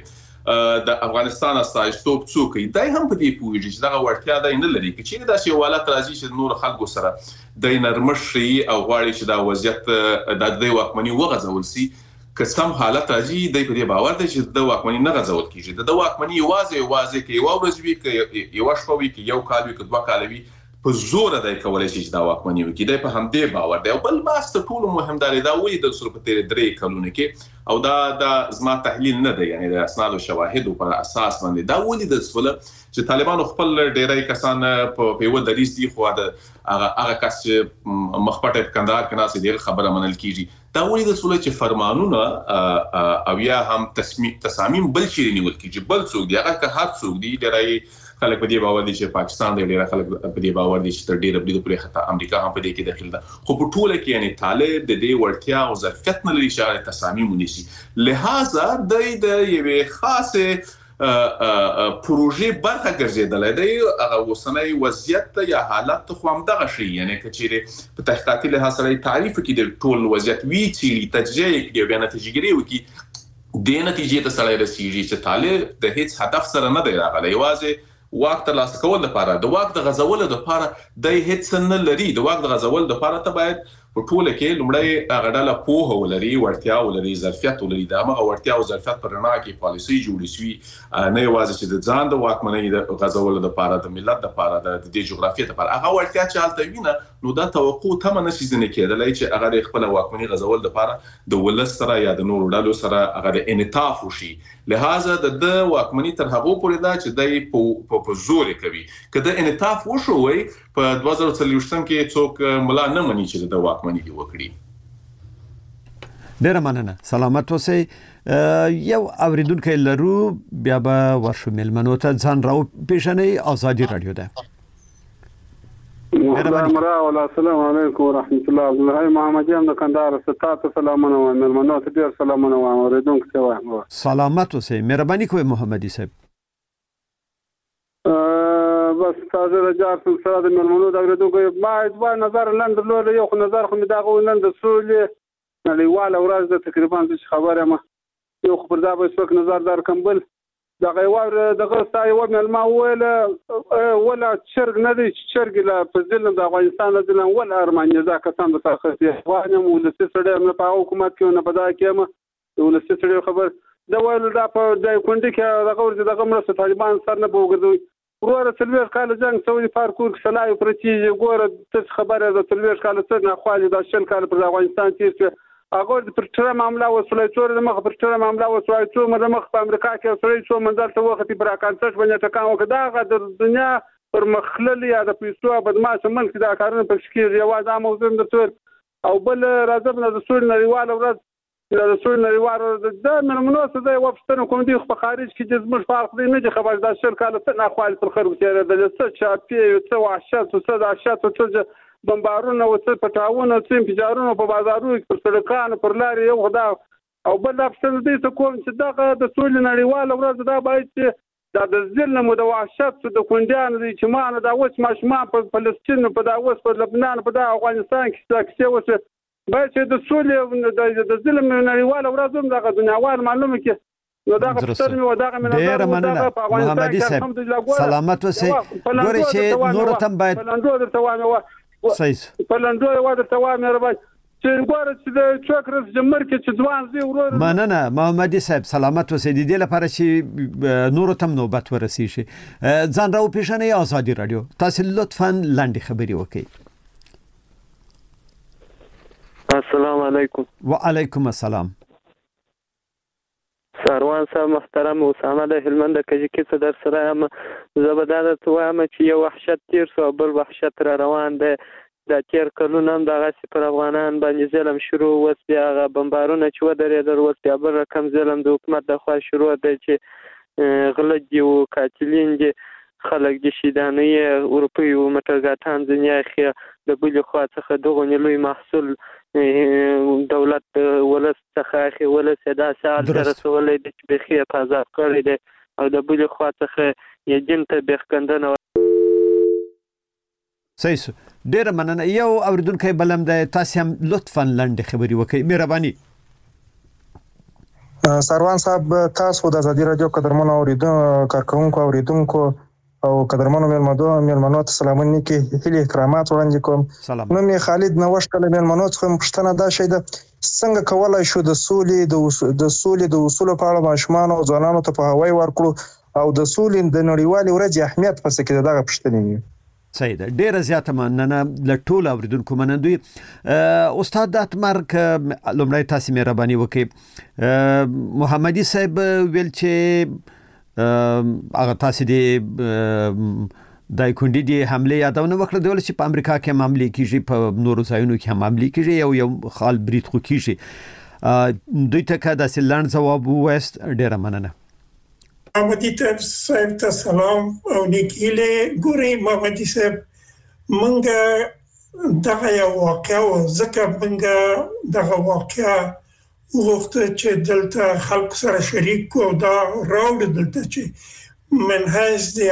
د افغانستان استازیتوب څوک دی هم په دې پوهیږي چې دا ورتیا دی نه لري چې دا شی حالت راځي چې نور خلکو سره د نرمشي او غواړي چې دا وضعیت د دې واکمنۍ وغځول سي که سم حالت راځي د دې باور دی چې د واکمنۍ نه غځول کیږي د واکمنۍ واځي کې یو ورځ وی کې یو شپه وی کې یو کال وی کې دوه کال وی په زور دی کولای شي چې دا واکمنۍ وکړي د په همدې باور دی او بل باس ته ټول مهم دی دا وایي د سر په تیر درې کلونه کې او دا زما تحلیل نه دی یعنی د اسناد او شواهد په اساس باندې دا ولې د سوله چې طالبان خپل ډیری کسان په یو دریس دي خو دا هغه کس چې مخپټه په کندهار کې ناسي دی خبره منل کیږي دا ولې د سوله چې فرمانونه او یا هم تصامیم بل شي نیول کیږي بل څوک دی هغه که هر څوک دی ډیری خلک په دې باور دي چې پاکستان دی ډیر خلک په دې باور دي چې تر ډیره بده پرې حتی امریکا هم په دې کې داخل ده خو په ټوله کې یعنی طالب د دې ورتیا او ظرفیت نه لري چې تصامیم ونیسي لہذا د یوې خاصه پروژې برخه ګرځیدل دی هغه وسنۍ وضعیت یا حالت خو هم دغه شی یعنی کچېره په تحقیقاتي لحاظ سره تعریف کې د ټول وضعیت وی چې تجزیه کې بیا نتیجګری وکي د نتیجې ته سره رسیږي چې طالب د هیڅ هدف سره نه دی راغلی یوازې واک ترلاسه کول لپاره د واک د غزولو لپاره د هیڅ نه لري د واک د غزولو لپاره ته باید په ټوله کې لومړی هغه ډله پوهه ولري ورتیا ولري ظرفیت ولري دا هغه ورتیا او ظرفیت پر رڼا کې پالیسي جوړې شي نه یوازې چې د ځان د واکمنۍ د غزولو لپاره د ملت لپاره د دې جغرافیې لپاره هغه ورتیا چې حالت وینه نو دا توقع تم نه شي ځنه کېدلای چې هغه خپل واکمنۍ غزول لپاره د ولس سره یا د نورو ډلو سره هغه د انعطاف وشي لہذا د واکمنۍ تر هغه پورې دا چې د په زور کوي کله انعطاف وشوي په 2023 کې څوک ملا نه مني چې د واکمنۍ دی وکړي ډیر مننه سلامت اوسئ یو اوریدونکو لرو بیا به ورشو ملمنو ته ځان راو پیژنې ازادي رادیو ده السلام علیکم ورحمت الله عبدالله محمد یم د کندهار ستاسو سلامونه و ملمنو ته ډیر سلامونه و اوریدونکو ته وایم سلامت اوسئ مهرباني کوئ محمدي صاحب بس تاسو راځه سره د ملمنو د اوریدونکو ما دوه نظر لاندې لور یو نظر خو می دغه لاندې سولې نړیواله ورځ د تقریبا د خبره ما یو خبر دا به څوک نظر در کمبل دغه ور دغه ستای و ملما ولا شرق نه دي شرق لا فضل د افغانستان د لن ول ارمانیا ځکه سم د تاخذ وانه ولسی سره نه په حکومت کې نه پدا کېم ولسی سره خبر دا ول دا په د کونډي کې دغه ورته دغه مرسته طالبان سر نه بوګردوي ورور تلوير کال جنگ سوي فارکور سلای پرتی ګوره څه خبره د تلوير کال څه نه خالي د شل کال پر افغانستان چې هغه پر تر معاملې وسولې څور د مخ پر تر معاملې وسولې څو مخ په امریکا کې وسولې څو منځل ته وخت پر کانسرت باندې ټکان وکړه د دنیا پر مخلل یا د پیسو بدمعش ملک دا کارونه په شکل یوازې موضوع د څور او بل راځم د څور نړیوال ورځ د څور نړیوال د منمنو څه د وبستن کوم دي په خارج کې د زموږ فرق دی نه خبر دا شل کال څه نه خپل پر خرب کېره د څه چاپی څه وحشت څه د عشت څه بمبارونه او څه پټاونه څه انفجارونه په بازارونو کې پر سړکانو پر لارې یو خدا او بل افسر دې ته کوم چې دغه د ټول نړیوال ورځ دا باید چې دا د ظلم او د وحشت د کونډیانو چې مان دا اوس ماشومان په فلسطین په دا اوس په لبنان په دا افغانستان کې څه وسه باید چې د ټول د ظلم نړیوال ورځ هم دغه دنیاوال معلومه کې نو دا افسر مو دغه ډیر مننه محمدي صاحب سلامت اوسئ ګورئ چې نور تم باید پلندو درته وایم صحیح پلندو درته وایم مهرباني چې ګوره چې د چوکرز جمهور کې چې ځوان زی ورور مننه محمدي صاحب سلامت اوسئ د دې لپاره چې نور تم نوبت ورسیږي ځان راو پیژنئ ازادي رادیو تاسو لطفا لاندې خبري وکړئ السلام علیکم وعلیکم السلام سروان صاحب محترم اسامه د هلمند کجې کې در سره هم زبردست وایم چې یو وحشت تیر سو بل وحشت را روان دی د تیر کلونه هم دغه پر افغانان باندې ظلم شروع وس بیا غ بمبارونه چې ودرېدل وس بیا بل رقم ظلم د حکومت د خوا شروع دی چې غلط دی او قاتلین دي خلک د شیدانې اروپای او مټرګاتان ځنیا خیا د بل خوا څخه دغه لوی محصول دولت ولس څخه ولس دا سال رسولې د بخي په آزاد کړی دی او د بل خوا څخه یجن ته بخکندنه صحیح ډیر مننه یو اوریدونکو بلم د تاسو هم لطفا لاندې خبري وکړئ مهرباني سروان صاحب تاسو د ازادي رادیو قدرمنو اوریدونکو او قدرمنو مېلمنو ته سلامونه کې هلي احترامات وړاندې کوم. نو مې خالد نوښت کله مېلمنو څخه پوښتنه دا شي د څنګه کولای شو د سولې د اصولو په اړه ماشومان او ځوانانو ته په هوای ورکړو او د سولې د نړیوالې ورځې اهمیت پس کې دغه پوښتنې وي. صحیح ده. ډیره زیاته مننه له ټولو اوریدونکو منندوی. استاد اتمرک لومړی تاسو مهرباني وکړئ. محمدي صاحب ویل چې هغه تاسو دی دای کونډې دی حمله یادونه وکړه د ول چې په امریکا کې معاملې کیږي په نورو ځایونو کې معاملې کیږي یو خال بریټ خو کیږي دوی ته کا د سلان جواب وست. ډیره مننه. محمدي صاحب ته سلام او نیکیله. ګوري محمدي صاحب منګه دغه یو واقعا او ځکه منګه دغه واقعا وغوښته چې دلته خلک سره شریک کو دا راوړ دلته چې منهج دی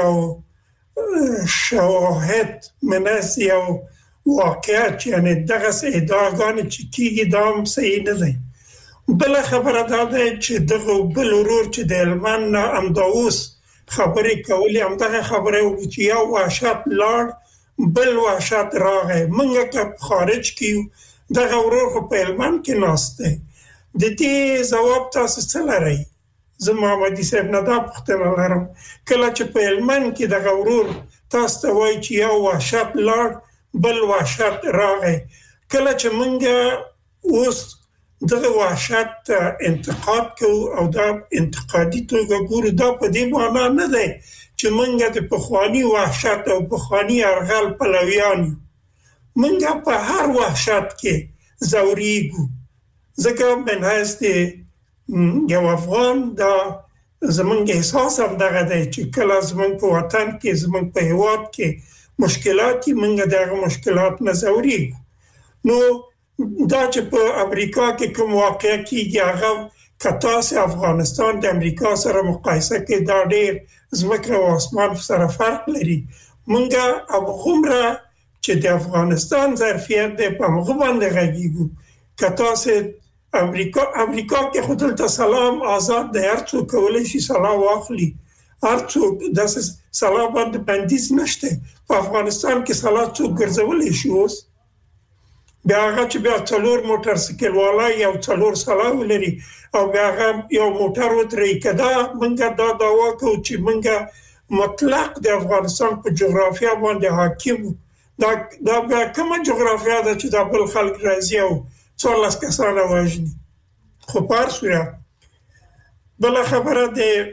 او شواهد منهج دی او واقعیت یعنی دغه ادعاګانې چې کیږي دا هم صحیح نه دی. بل خبره دا ده چې دغه بل ورور چې د المان نه امداوس خبرې کولې هم دغه خبره چې یو وحشت لاړ بل وحشت راغی. منګه که خارج کیو دغه ورور خو په المان کې ناسته د دې جواب تاسو څه لرئ؟ زه محمدي صاحب نه دا پوښتنه لرم کله چې په المان کې دغه ورور تاسو ته وایي چې یو وحشت لاړ بل وحشت راغی کله چې منګه اوس دغه وحشت انتقاد کو او دا انتقادي توګه ګورو دا په دې معنا نه دی چې منګه د پخوانی وحشت او پخوانی ارغل پلویان منګه په هر وحشت کې زوريګو ځکه منهج دی یو افغان دا زمونږ احساس هم دغه دی چې کله زمونږ په وطن کې زمونږ په هیواد کې مشکلات منګه دغه مشکلات نه زوريګو. نو دا چې په امریکا کې کوم واقع کیږي هغه کتاس افغانستان د امریکا سره مقایسه کې دا ډېر زمکه او اسمان سره فرق لري. مونږه اب غمره چې د افغانستان ظرفیت د په مغه باندې غږیږي کتاس امریکا کې خودل ته سلام آزاد د هر څوک کولای شي سلام واخلي هر څوک د سلام باندې بندیز نشته. په افغانستان کې سلام څوک ګرځولای شي اوس بیا هغه چې بیا څلور موټر سایکل والا یو څلور سلام لري او بیا هغه یو موټر وتري کدا منګه دا داوا کو چې منګه مطلق د افغانستان په جغرافیا باندې حاکم دا بیا کومه جغرافیا ده چې د بل خلک راځي او څوارلس کسانه واجني خو پارسویا. بل خبره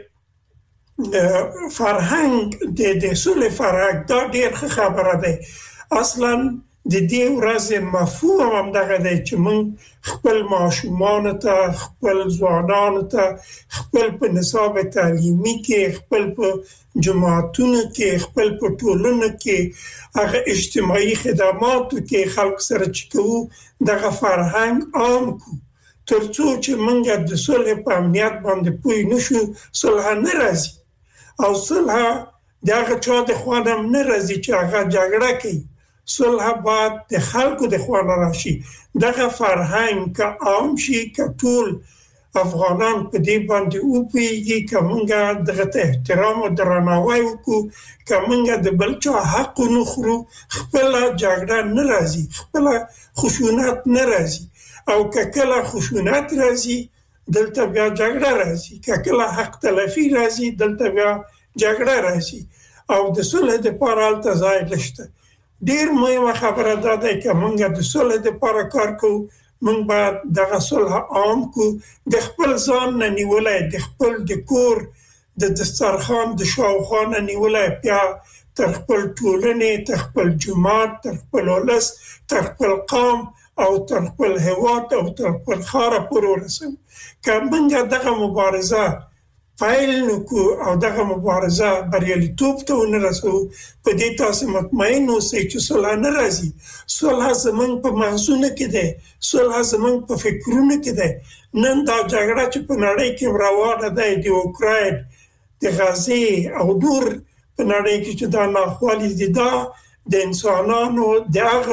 د فرهنګ د سولې فرهنګ دا ډېر خبره ده. اصلا د دې ورځې مفهوم هم دغه دی چې موږ خپل ماشومان ته خپل ځوانان ته خپل په نصاب تعلیمي کې خپل په جماعتونو کې خپل په ټولنو کې هغه اجتماعي خدماتو کې خلک سره چې کوو دغه فرهنګ عام کو ترڅو چې موږ د صلح په امنیت باندې پوه نشو. صلح نه راځي او صلح دغه چا د خوانم نه راځي چې هغه جګړه کوي. صلح باید د خلکو د خوانه راشي. دغه فرهنګ که عام شي که ټول افغانان په دې باندې وپوهیږي که موږ دغه ته احترام او درناوی وکړو که موږ د بل چا حق نه خورو خپله جګړه نه راځي خپله خشونت نه راځي او که کله خشونت راځي دلته بیا جګړه راځي که کله حق تلفي راځي دلته بیا جګړه راځي او د صلح دپاره هلته ځای نشته. ډیر مهمه خبره ده چې موږ د صلح لپاره کار کوو موږ باید دغه صلح عام کو د خپل ځان نه نیولای د خپل د کور د دسترخوان د شاوخوا نه نیولای بیا تر خپل ټولنې تر خپل جماعت تر خپل ولس تر خپل قوم او تر خپل هیواد او تر خپل خاره پورې ورسوو. که موږ دغه مبارزه فایل نکو او دغه مبارزه بریالیتوب ته ونرسو په دې تاسو مطمئن اوسئ چې صلح نه راځي. صلح زمونږ په مغزونو کې ده صلح زمونږ په فکرونو کې ده. نن دا جګړه چې په نړۍ کې روانه ده د اوکراین د غزې او نور په نړۍ کې چې دا ناخوالې دي دا د انسانانو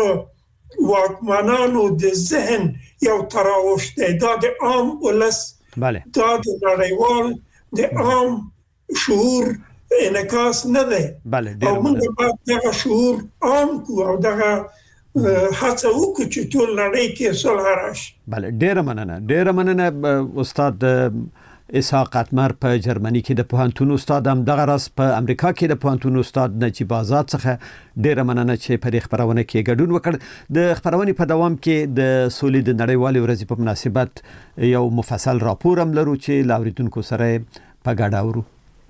دغه واکمنانو د ذهن یو تراوش دی. دا د عام ولس بله دا د نړیوال د عام شعور انعکاس نه دی. بله او ډیر موږ باید دغه شعور عام کو او دغه هڅه وکړو چې ټول نړۍ کې صلح راشي. بله ډیر مننه استاد اسحاق اتمر په جرمني کې د پوهنتون استاد، هم دغه راس په امریکا کې د پوهنتون استاد نجیب آزاد څخه ډیر مننه چې په دې خبرونه کې ګډون وکړ. د خبرونې په دوام کې د سولې د نړیوالې ورځې په مناسبت یو مفصل راپور هم لرو چې لاوریدونکو سره په ګډه اورو.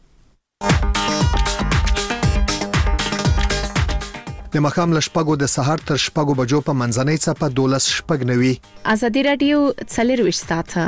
د مخام لشپګو د سحر تر شپګو بجو په منځنۍ څپه 12:09 ازادي رادیو 24 ساعته.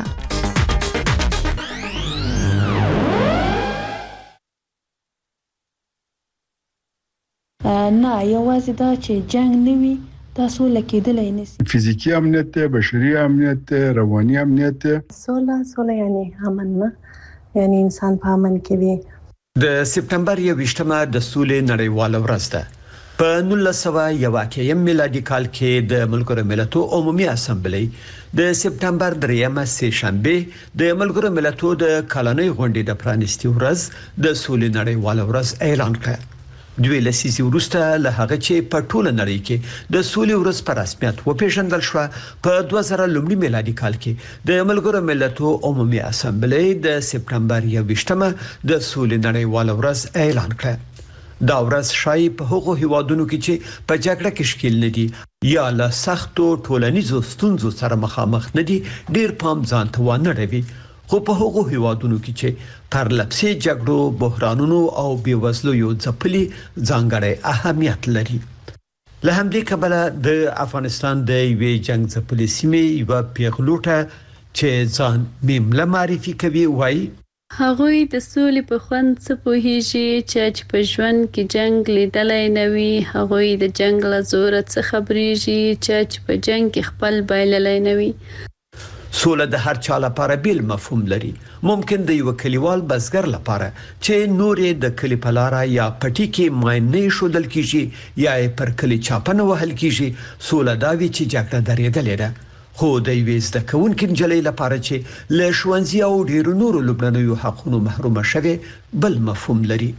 نه یوازې دا چې جنگ نوي تاسو لکېدلای نشي. فزیکی امنیت ته، بشري امنیت ته، رواني امنیت ته. سوله یعنی امن نه، یعنی انسان په امن کې وي. د سپتمبر 28مه د سولې نړیواله ورځ ده. په 1901 میلادي کال کې د ملګرو ملتونو عمومي اسامبلې د سپتمبر 3 سه شنبه د ملګرو ملتونو د کلنۍ غونډې د پرانیستي ورځ د سولې نړیواله ورځ اعلان کړه. دوی لسیزې وروسته له هغه چې په ټوله نړۍ کې د سولې ورځ په رسمیت وپیژندل شو، په 2000 میلادي کال کې د ملګرو ملتونو عمومي اسامبلې د سپتمبر 28مه د سولې نړیواله ورځ اعلان کړه. دا ورځ شای په هغو هیوادونو کې چې په جګړه کې شکیل نه دي یا له سختو ټولنیزو ستونزو سره مخامخ نه دي ډیر پام ځان ته ونړوي، خو په هغو هیوادونو کې چې پر لپسې جګړو، بحرانونو او بیوزلو یو ځپلي ځانګړی اهمیت لري. له همدې کبله د افغانستان د یوې جنگ ځپلې سیمې یو پیغلوټه چې ځان میمله معرفي کوي وایي هغوی د سولې په خوند څه پوهیږي چې په ژوند کې جنگ لیدلای نه وي. هغوی د جنگ له زوره څه خبرېږي چې په جنگ کې خپل بایللی نه وي. سوله د هر چا لپاره بیل مفهوم لري. ممکن د یو کلیوال بزګر لپاره چې نورې د کلی په لاره یا پټي کې ماینې شودل کیږي یا پر کلی چاپنه وهل کیږي، سوله دا وی چې جګړه درېدلې ده. خو د یوې زده کوونکې نجلۍ لپاره چې له ښوونځي او ډیرو نورو لومړنیو حقونو محرومه شوې بل مفهوم لري.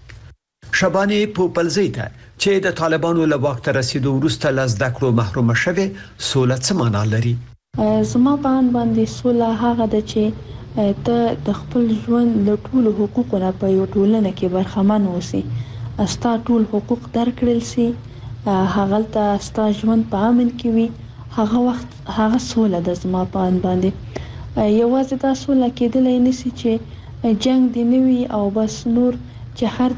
شبانې پوپلزۍ ته چې د طالبانو له واک ته رسیدو وروسته له زده کړو محرومه شوې، سوله څه معنا لري؟ زما په اند باندې سوله هغه ده چې ته د خپل ژوند له ټولو حقوقو نه په یو ټولنه کې برخمن اوسې، ستا ټول حقوق درکړل سي، هغه ته ستا ژوند په امن کې وي. هغه وخت هغه سوله د زما په اند باندې یوازې دا سوله کېدلای نشي چې جنگ دی نه وي او بس نور چې هر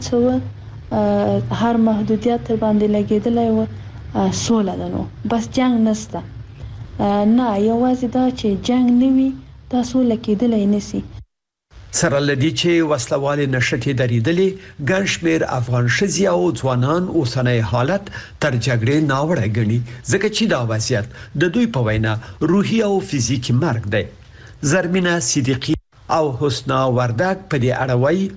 څه هر محدودیت تر باندې لګېدلای و سوله ده، نو بس جنگ نشته. نه یوازې دا چې جنگ نه وي دا سوله کېدلای نشي. سره لدی چې وسلوال نشټې درېدلې، ګڼ شمېر افغان ښځې او ځوانان اوسنی حالت تر جګړې ناوړه ګڼي، ځکه چې دا وضعیت د دوی په وینا روحي او فزیکي مرګ دی. زرمینه صدیقی او حسنا وردک په دې اړه وایي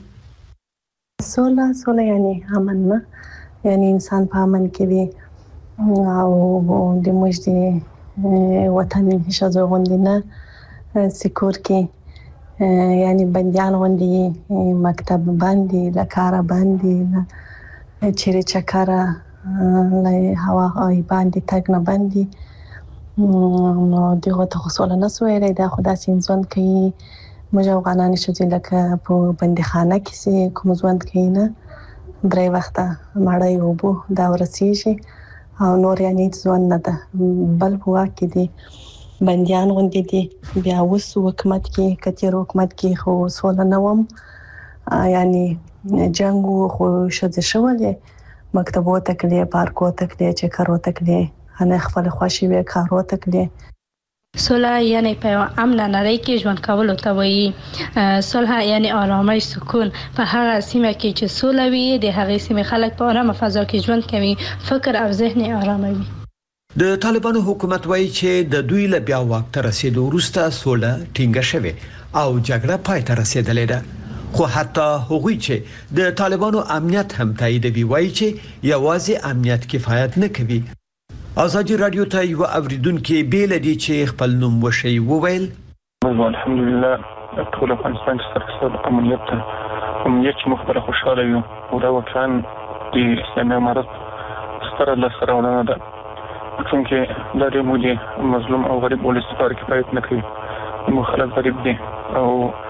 سوله یعنی امن نه، یعنی انسان په امن کې وي او د موږ د وطن ښځو غوندې نه سکور کې یعنی بندیان غوندې مکتب باندې لکاره باندې چیرې چکره له هوا باندې تګ نه باندې نو دغه ته سوله نه سویلای. دا خدا سین ژوند کوي موږ افغانان چې لکه په بندیخانه کې سي کوم ژوند کوي نه، 3 وخته مړی وبو دا ورسیږي او نور یعنی ژوند نه ده. بل هوا کې دي بندیان غوندې دي، بیا اوس حکومت کې کتیر حکومت کې خو سوله نه وم، یعنی جنگ خو شذ شولې مکتبو تکلیه پارکو تکلیه چکرو تکلیه انا خپل خوشي وی کارو تکلیه. صلح یعنی په امن نړۍ کې ژوند کولو ته وایي. صلح یعنی آرامش، سکون. په هغه سیمه کې چې صلح وي د هغې سیمې خلک په آرامه فضا کې ژوند کوي، فکر او ذهن آرامه وي. د طالبانو حکومت وایي چې د دوی له بیا واک ته رسیدو وروسته سوله ټینګه شوې او جګړه پای ته رسیدلې ده. خو حتی هغوی چې د طالبانو امنیت هم تاییدوي وایي چې یوازې امنیت کفایت نه کوي. ازادي رادیو ته یو اوریدونکو بیل دي چې خپل نوم وشي وویل الحمدلله ټول افغانستان کې سره امنیت چې مخبره خوشاله یو او دا واقعا د اسلامي امارت ستره لاسته راوړنه ده څنګه دا د مودي مظلوم او غریب ولس لپاره کفایت نه کوي نو خلک غریب دي او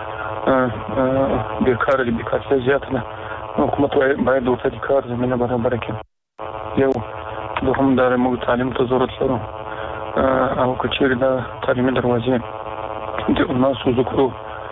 بیکار زیات نه حکومت باید ورته د کار زمینه برابر کړي یو دوهم دا موږ تعلیم ته ضرورت لرو او کچېر دا تعلیمي دروازې د اوناسو ذکرو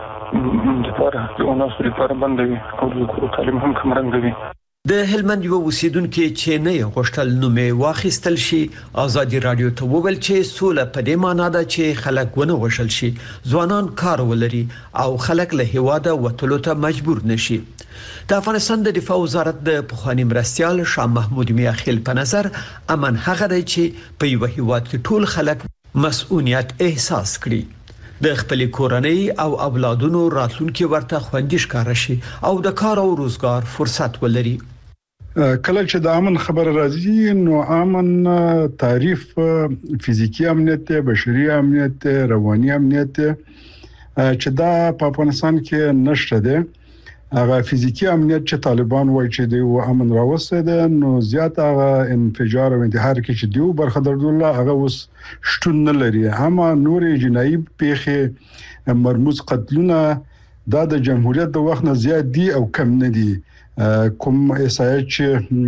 لپاره بندوي او د ذکرو تعلیم هم کمرنګوي. د هلمند یو اوسیدونکو چې نه غوښتل نومې واخیستل شي ازادي رادیو ته وویل چې سوله په دې معنی ده چې خلک ونه وشل شي ځوانان کار ولري او خلک له هواده وټلو ته مجبور نشي. د افغانستان د دفاع وزارت د پخوانی مرستيال شاه محمود میاخیل په نظر امن هغه دی چې په یو هیواد کې ټول خلک مسؤلیت احساس کړي د خپل کورنۍ او اولادونو راتلونکي ورته خوندې ښکار شي او د کار او روزګار فرصت ولري. کله چې د امن خبر راځي نو امن تعریف فزیکی امنیت بشري امنیت رواني امنیت چې دا په افغانستان کې نشته ده. هغه فزیکی امنیت چې طالبان وایي چې د امن راوستي ده نو زیات هغه انفجار او انتحار کې چې دیو برخه درلوده هغه اوس شتون نه لري. اما نور جنایي پیښې مرموز قتلونه دا د جمهوریت د وخت نه زیات دي او کم نه دي. کوم اسایت چې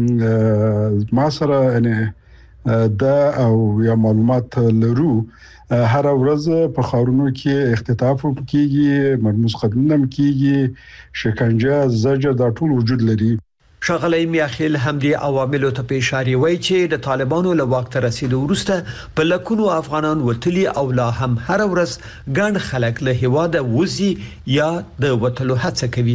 ما سره نه دا او یا معلومات لرو هر ورځ په خارونو کې اختطاف کیږي مرموز قتلونه کیږي شکنجه زجر دا ټول وجود لري. شغلې میاخیل همدي عواملو ته اشاره وایي چې د طالبانو له واک ته رسیدو وروسته په لکونو افغانان وتلي او لا هم هر ورځ ګڼ خلک له هواده وځي یا د وټلو هڅه کوي.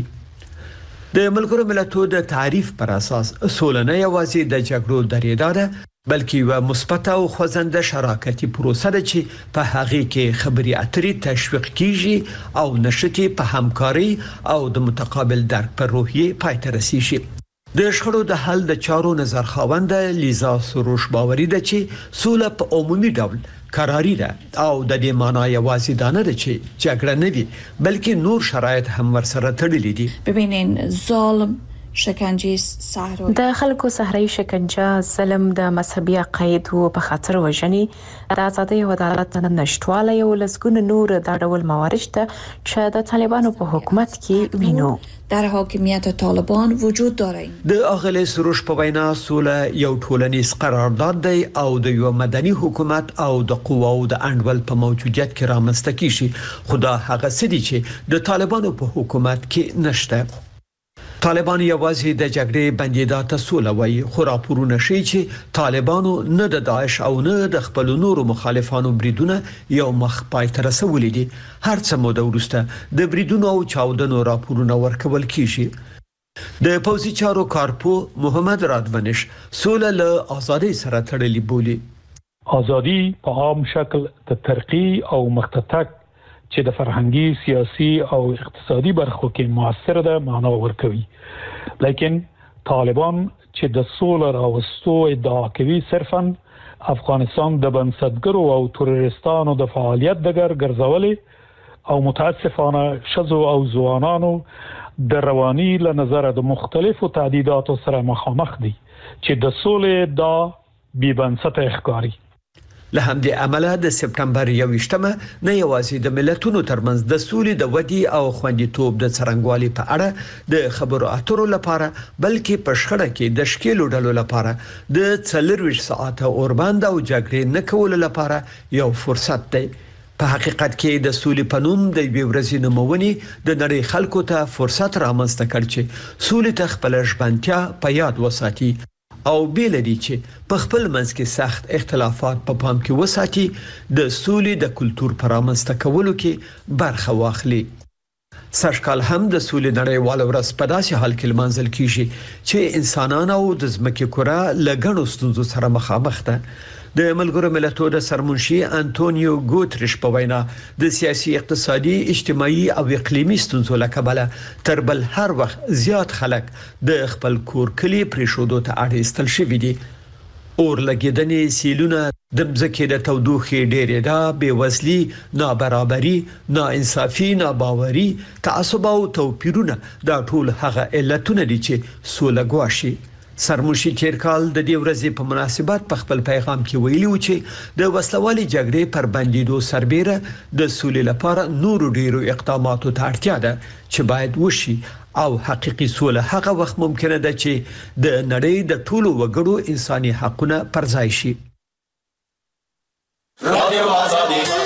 د ملګرو ملتونو د تعریف پر اساس سوله نه یوازې د جګړو درېدا ده بلکې یو مثبت او خوځنده شراکتي پروسه ده چې په هغه کې خبري اترې تشویق کیږي او نشته په همکاري او د متقابل درک پر روحیه پای ته رسیږي. د شخړو د حل د چارو نظر خاوند لیزا سروش باوري ده چې سوله په عمومي ډول قراری ده او د دې معنی یوازې دانه ده چې جګړه نه وي بلکې نور شرایط هم ورسره تړلي دي. ببینین ظالم شکنجه صحرا د خلکو صحرایي شکنجه ظلم د مذهبي عقایدو په خاطر وژنې د ازادۍ او عدالت نشټواله یو لسګونه نور د ډول موارد ته چې د طالبانو په حکومت کې وینو در حاکمیت طالبان وجود داره. د اغلی سروش په وینا سوله یو ټولنیز قرارداد دی او د یو مدني حکومت او د قواو د انډول په موجودیت کې رامنځته کیږي. خدا هغه سدي چې د طالبانو په حکومت کې نشته. طالبان یوازې د جګړې بندیدا ته سوله وایي خو راپورونه شي چې طالبانو نه د داعش او نه د خپل نورو مخالفانو بریدونه یو مخ پای ته رسولي دي. هر څه موده وروسته د بریدونو او چاودنو راپورونه ورکول کیږي. د پوځي چارو کارپو محمد رادونش سوله له ازادۍ سره تړلې بولي. ازادي په عام شکل د ترقی او مختتک چې د فرهنګي سیاسي او اقتصادي برخو کې موثر ده معنا ورکوي. لیکن طالبان چې د سولر او ستو ادعا کوي صرفاً افغانستان د بنسټګرو او تروریستانو د فعالیت دګر ګرځولې او متاسفانه شذو او ځوانانو د رواني له نظر د مختلفو تهدیداتو سره مخامخ دي چې د سولې ادعا بې بنسټه ښکاري. له همدې عمله د سپټمبر 21مه نه یوازې د ملتونو ترمنځ د سولې د ودی او خوندیتوب د څرنګوالي په اړه د خبرو اترو لپاره بلکې په شخړه کې د شکیلو ډلو لپاره د 24 ساعته اوربند او جګړې نه کول لپاره یو فرصت دی. په حقیقت کې د سولې په نوم د ورځې نومونې د نړۍ خلکو ته فرصت رامنځته کړ چې سولې ته خپل ژبنتیا په یاد وساتي او بیل دي چې په خپل منځ کې سخت اختلافات په پام کې وساتي د سولې د کلچر پرامسته کولو کې برخه واخلي. سرکال هم د سولې نړیوال ورځ په داسې حال کې لمانځل کیږي چې انسانان او د ځمکې کره لګڼو ستونزو سره مخامخ ده. د ملګرو ملتونو د سرمنشي انټونیو ګوتریش په وینا د سیاسي اقتصادي اجتماعي او اقلیمي ستونزو له کبله تر بل هر وخت زیات خلک د خپل کور کلی پریښودو ته اړ ایستل شوي دي. اور لګیدنې سیلونه د مځکې د تودوخې ډېرېدا بېوزلي نابرابري ناانصافي ناباوري تعصب او توپیرونه دا ټول هغه علتونه دي چې سوله ګواښي سرمشي چیرکال د دې ورځې په مناسبت په خپل پیغام کې ویلي و چې د وسلوالي جګړې پر بندیدو سربېره د سولې لپاره نور ډیرو اقداماتو ته اړتیا ده چې باید وشي او حقيقي سوله هغه وخت ممکنه ده چې د نړۍ د ټولو وګړو انساني حقوقونه پر ځای شي. رادیو آزادي